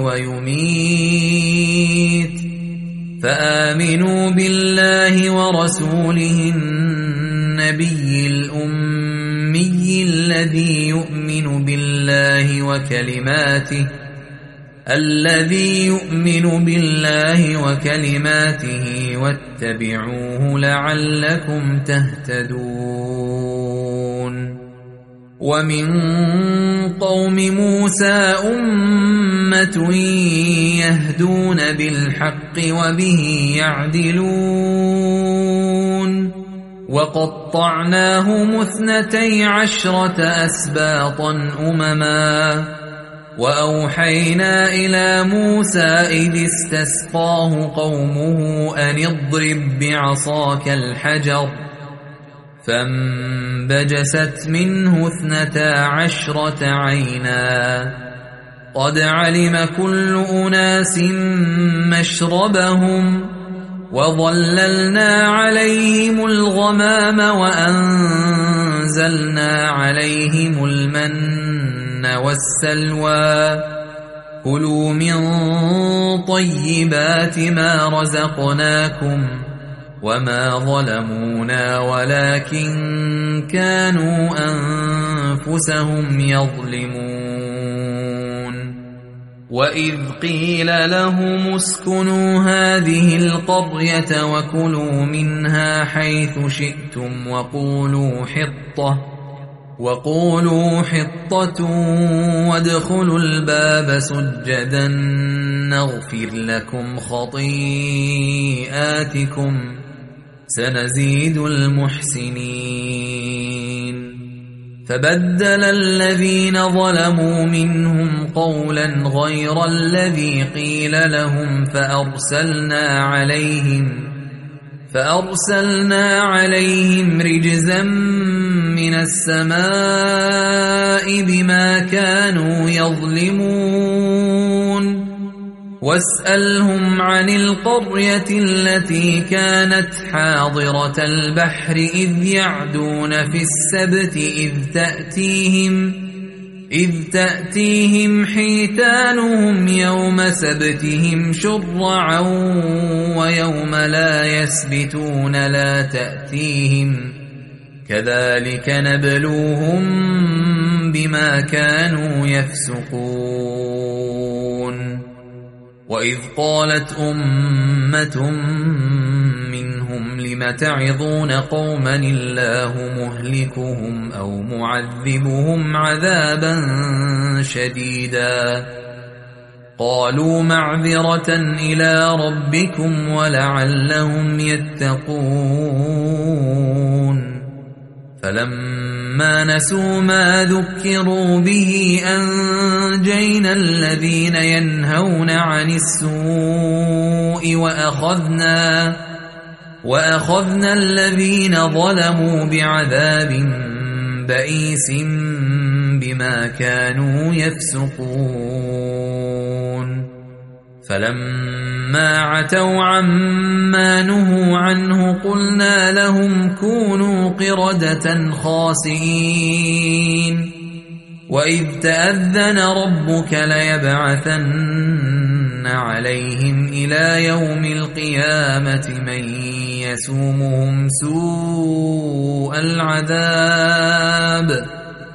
ويميت فآمنوا بالله ورسوله النبي الأمي الذي يؤمن بالله وكلماته الذي يؤمن بالله وكلماته واتبعوه لعلكم تهتدون ومن قوم موسى أمة يهدون بالحق وبه يعدلون وقطعناهم اثنتي عشرة أسباطا أمما وأوحينا إلى موسى إذ استسقاه قومه أن اضرب بعصاك الحجر فانبجست منه اثنتا عشرة عينا قد علم كل أناس مشربهم وظللنا عليهم الغمام وأنزلنا عليهم المن والسلوى كلوا من طيبات ما رزقناكم وما ظلمونا ولكن كانوا أنفسهم يظلمون وإذ قيل لهم اسكنوا هذه القرية وكلوا منها حيث شئتم وقولوا حطة وقولوا حطة وادخلوا الباب سجدا نغفر لكم خطيئاتكم سنزيد المحسنين فبدل الذين ظلموا منهم قولا غير الذي قيل لهم فأرسلنا عليهم فأرسلنا عليهم رجزا من السماء بما كانوا يظلمون واسألهم عن القرية التي كانت حاضرة البحر إذ يعدون في السبت إذ تأتيهم إذ تأتيهم حيتانهم يوم سبتهم شرعا ويوم لا يسبتون لا تأتيهم كذلك نبلوهم بما كانوا يفسقون وإذ قالت أمة منهم لم تعظون قوما الله مهلكهم أو معذبهم عذابا شديدا قالوا معذرة إلى ربكم ولعلهم يتقون فلما نسوا ما ذكروا به أنجينا الذين ينهون عن السوء وأخذنا وأخذنا الذين ظلموا بعذاب بئيس بما كانوا يفسقون فلما عتوا عما نهوا عنه قلنا لهم كونوا قردة خاسئين وإذ تأذن ربك ليبعثن عليهم إلى يوم القيامة من يسومهم سوء العذاب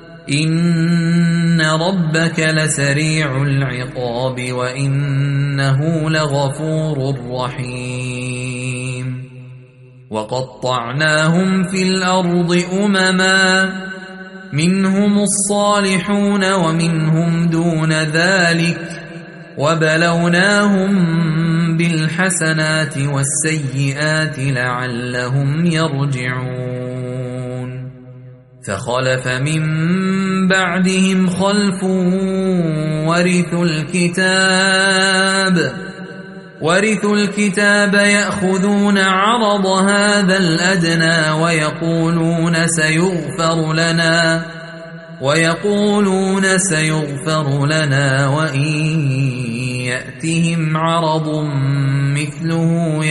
إن ربك لسريع العقاب وإنه لغفور رحيم وقطعناهم في الأرض أمما منهم الصالحون ومنهم دون ذلك وبلوناهم بالحسنات والسيئات لعلهم يرجعون فخلف من بعدهم خلف ورثوا الكتاب ورثوا الكتاب يأخذون عرض هذا الأدنى ويقولون سيغفر لنا ويقولون سيغفر لنا وإن يأتهم عرض مثله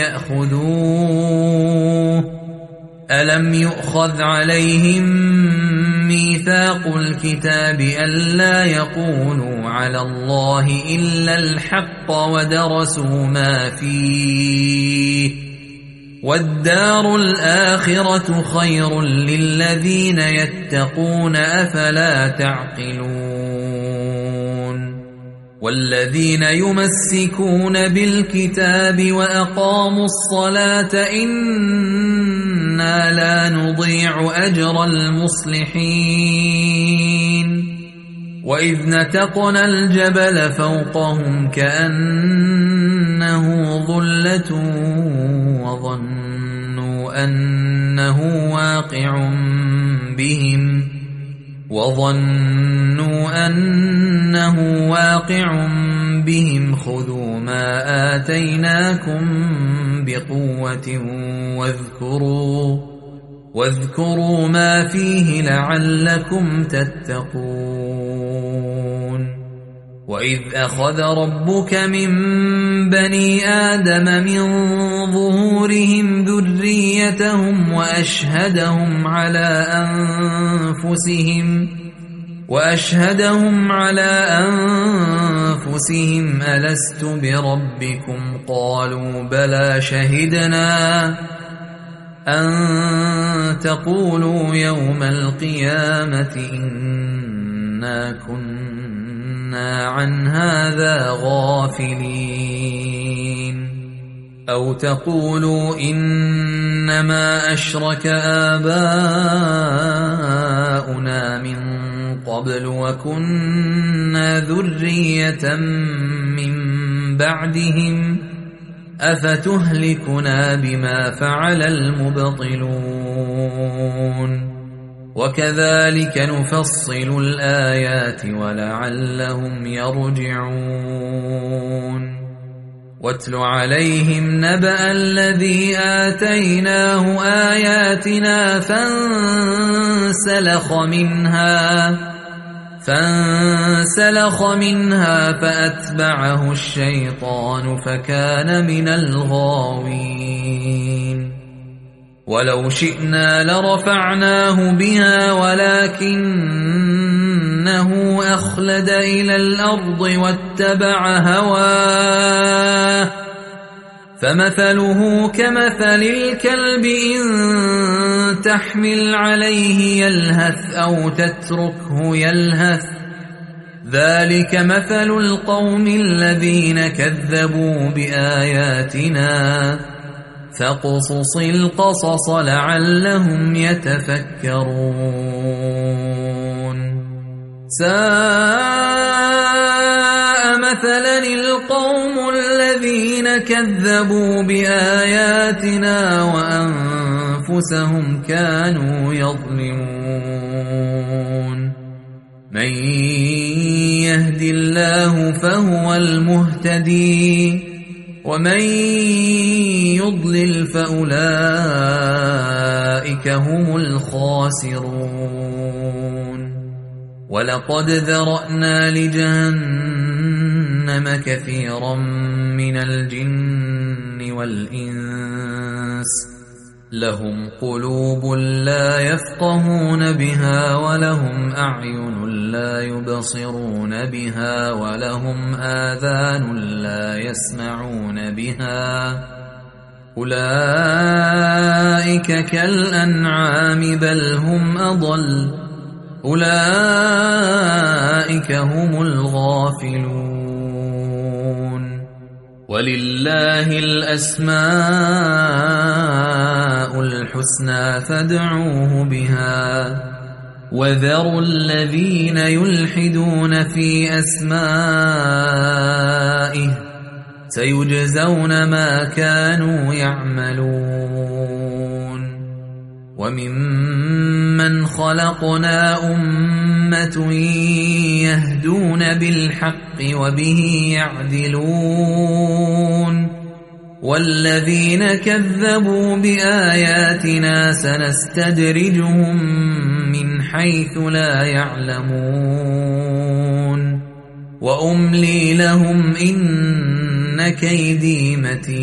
يأخذوه ألم يؤخذ عليهم ميثاق الكتاب ألا يقولوا على الله إلا الحق ودرسوا ما فيه والدار الآخرة خير للذين يتقون أفلا تعقلون والذين يمسكون بالكتاب وأقاموا الصلاة إنا لا نضيع أجر المصلحين وإذ نتقنا الجبل فوقهم كأنه ظلة وظنوا أنه واقع بهم وظنوا أنه واقع بهم خذوا ما آتيناكم بقوة واذكروا واذكروا ما فيه لعلكم تتقون وإذ أخذ ربك من بني آدم من ظهورهم ذريتهم وأشهدهم على أنفسهم وأشهدهم على أنفسهم ألست بربكم قالوا بلى شهدنا أن تقولوا يوم القيامة إنا كنا عن هذا غافلين أو تقولوا إنما أشرك آباؤنا من قبل وكنا ذرية من بعدهم أفتهلكنا بما فعل المبطلون وكذلك نفصل الآيات ولعلهم يرجعون واتل عليهم نبأ الذي آتيناه آياتنا فانسلخ منها فانسلخ منها فأتبعه الشيطان فكان من الغاوين ولو شئنا لرفعناه بها ولكنه أخلد إلى الأرض واتبع هواه فمثله كمثل الكلب إن تحمل عليه يلهث أو تتركه يلهث ذلك مثل القوم الذين كذبوا بآياتنا فاقصص القصص لعلهم يتفكرون ساء مثلا القوم الذين كذبوا بآياتنا وأنفسهم كانوا يظلمون من يهد الله فهو المهتدي ومن يضلل فأولئك هم الخاسرون ولقد ذرأنا لجهنم كثيرا من الجن والإنس لهم قلوب لا يفقهون بها ولهم أعين لا يبصرون بها ولهم آذان لا يسمعون بها أولئك كالأنعام بل هم أضل أولئك هم الغافلون ولله الأسماء الحسنى فادعوه بها وذروا الذين يلحدون في أسمائه سيجزون ما كانوا يعملون وممن خلقنا أمة يهدون بالحق وبه يعدلون والذين كذبوا بآياتنا سنستدرجهم من حيث لا يعلمون وأملي لهم إن كيدي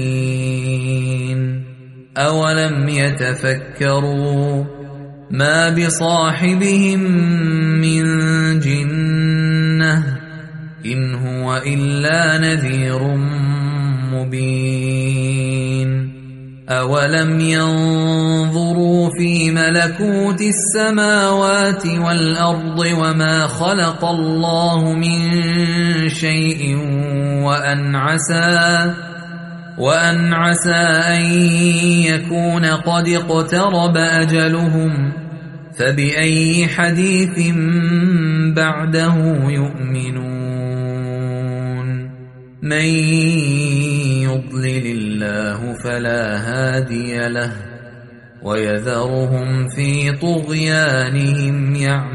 متين أولم يتفكروا ما بصاحبهم من جنة إن هو إلا نذير مبين أولم ينظروا في ملكوت السماوات والأرض وما خلق الله من شيء وأن عسى وأن عسى أن يكون قد اقترب أجلهم فبأي حديث بعده يؤمنون من يضلل الله فلا هادي له ويذرهم في طغيانهم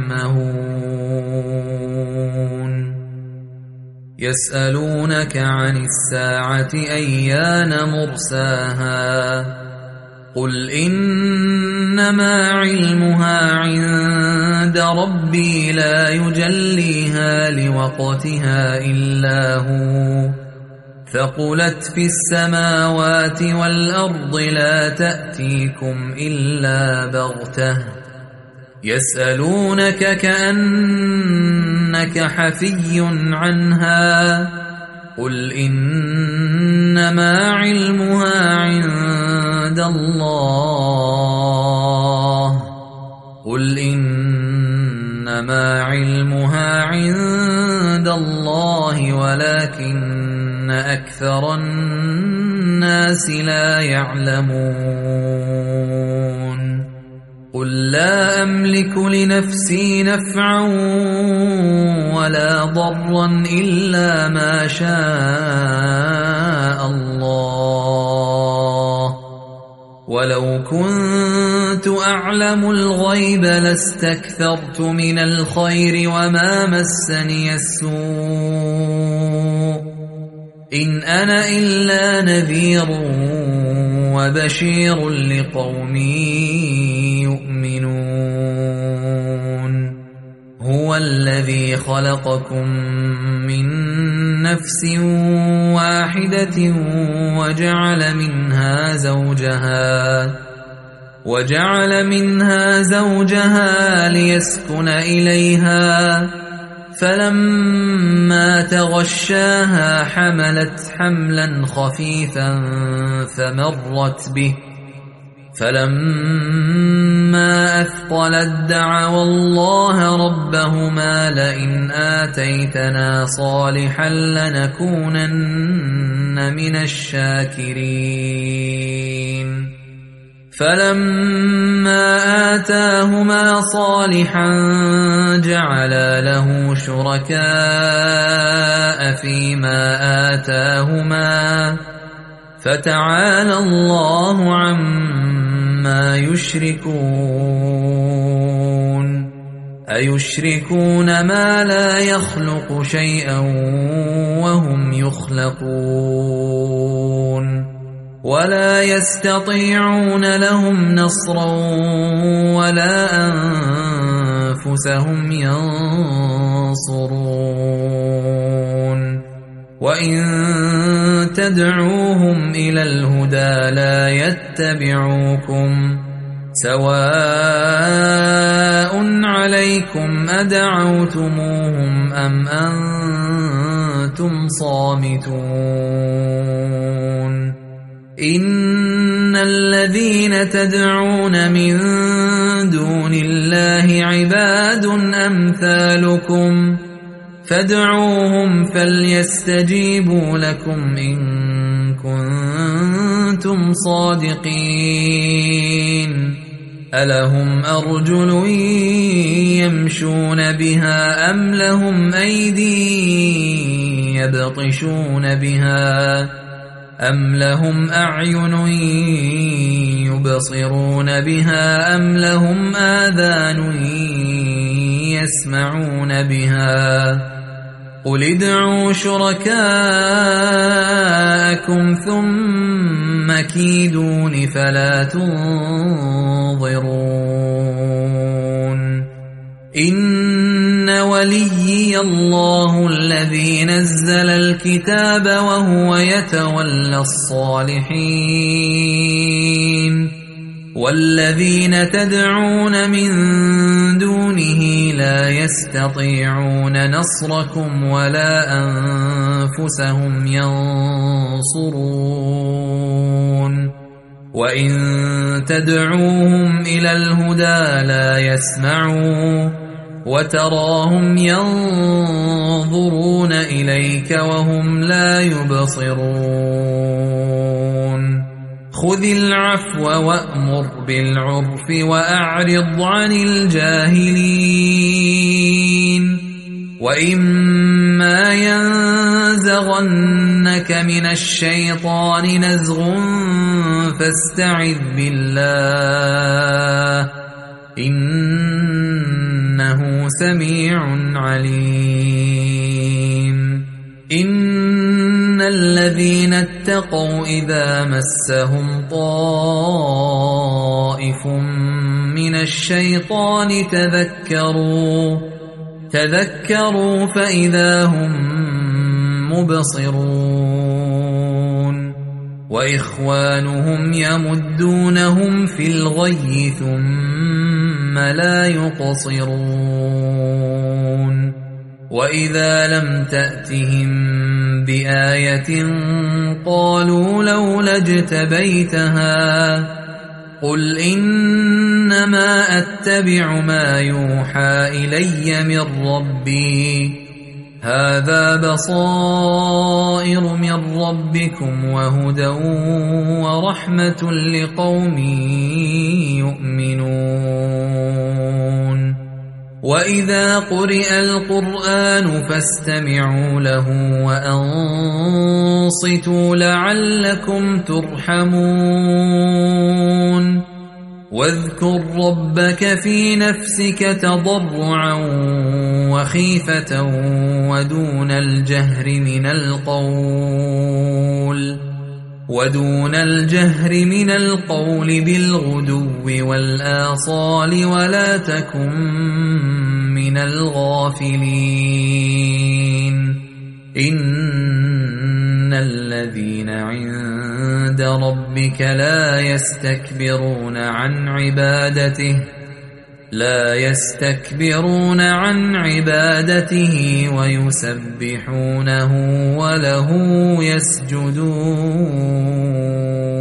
يعمهون يسألونك عن الساعة أيان مرساها قل إنما علمها عند ربي لا يجليها لوقتها إلا هو ثقلت في السماوات والأرض لا تأتيكم إلا بغتة يسألونك كأنك حفي عنها قل إنما علمها عند الله قل إنما علمها عند الله ولكن أكثر الناس لا يعلمون قل لا أملك لنفسي نفعا ولا ضرا إلا ما شاء الله ولو كنت أعلم الغيب لاستكثرت من الخير وما مسني السوء إن أنا إلا نذير وبشير لقوم يؤمنون هو الذي خلقكم من نفس واحدة وجعل منها زوجها وجعل منها زوجها ليسكن إليها فلما تغشاها حملت حملا خفيفا فمرت به فلما أثقلت دعوا الله ربهما لئن آتيتنا صالحا لنكونن من الشاكرين فلما آتاهما صالحا جعلا له شركاء فيما آتاهما فتعالى الله عما يشركون أيشركون ما لا يخلق شيئا وهم يخلقون ولا يستطيعون لهم نصرا ولا أنفسهم ينصرون وإن تدعوهم إلى الهدى لا يتبعوكم سواء عليكم أدعوتموهم أم أنتم صامتون إن الذين تدعون من دون الله عباد أمثالكم فادعوهم فليستجيبوا لكم إن كنتم صادقين ألهم أرجل يمشون بها أم لهم أيدي يبطشون بها أم لهم أعين يبصرون بها أم لهم آذان يسمعون بها قل ادعوا شركاءكم ثم كيدون فلا تنظرون إن وليي الله الذي نزل الكتاب وهو يتولى الصالحين والذين تدعون من دونه لا يستطيعون نصركم ولا أنفسهم ينصرون وإن تدعوهم إلى الهدى لا يسمعوا وتراهم ينظرون إليك وهم لا يبصرون خذ العفو وأمر بالعرف وأعرض عن الجاهلين وإما ينزغنك من الشيطان نزغ فاستعذ بالله إنه سميع عليم إن الذين اتقوا إذا مسهم طائف من الشيطان تذكروا تذكروا فإذا هم مبصرون وإخوانهم يمدونهم في الغي ثم لا يقصرون وإذا لم تأتهم بآية قالوا لولا اجتبيتها قل إنما أتبع ما يوحى إلي من ربي هذا بصائر من ربكم وهدى ورحمة لقوم يؤمنون وإذا قرئ القرآن فاستمعوا له وأنصتوا لعلكم ترحمون واذكر ربك في نفسك تضرعا وخيفة ودون الجهر من القول ودون الجهر من القول بالغدو والآصال ولا تكن من الغافلين إن الذين عند ربك لا يستكبرون عن عبادته لا يستكبرون عن عبادته ويسبحونه وله يسجدون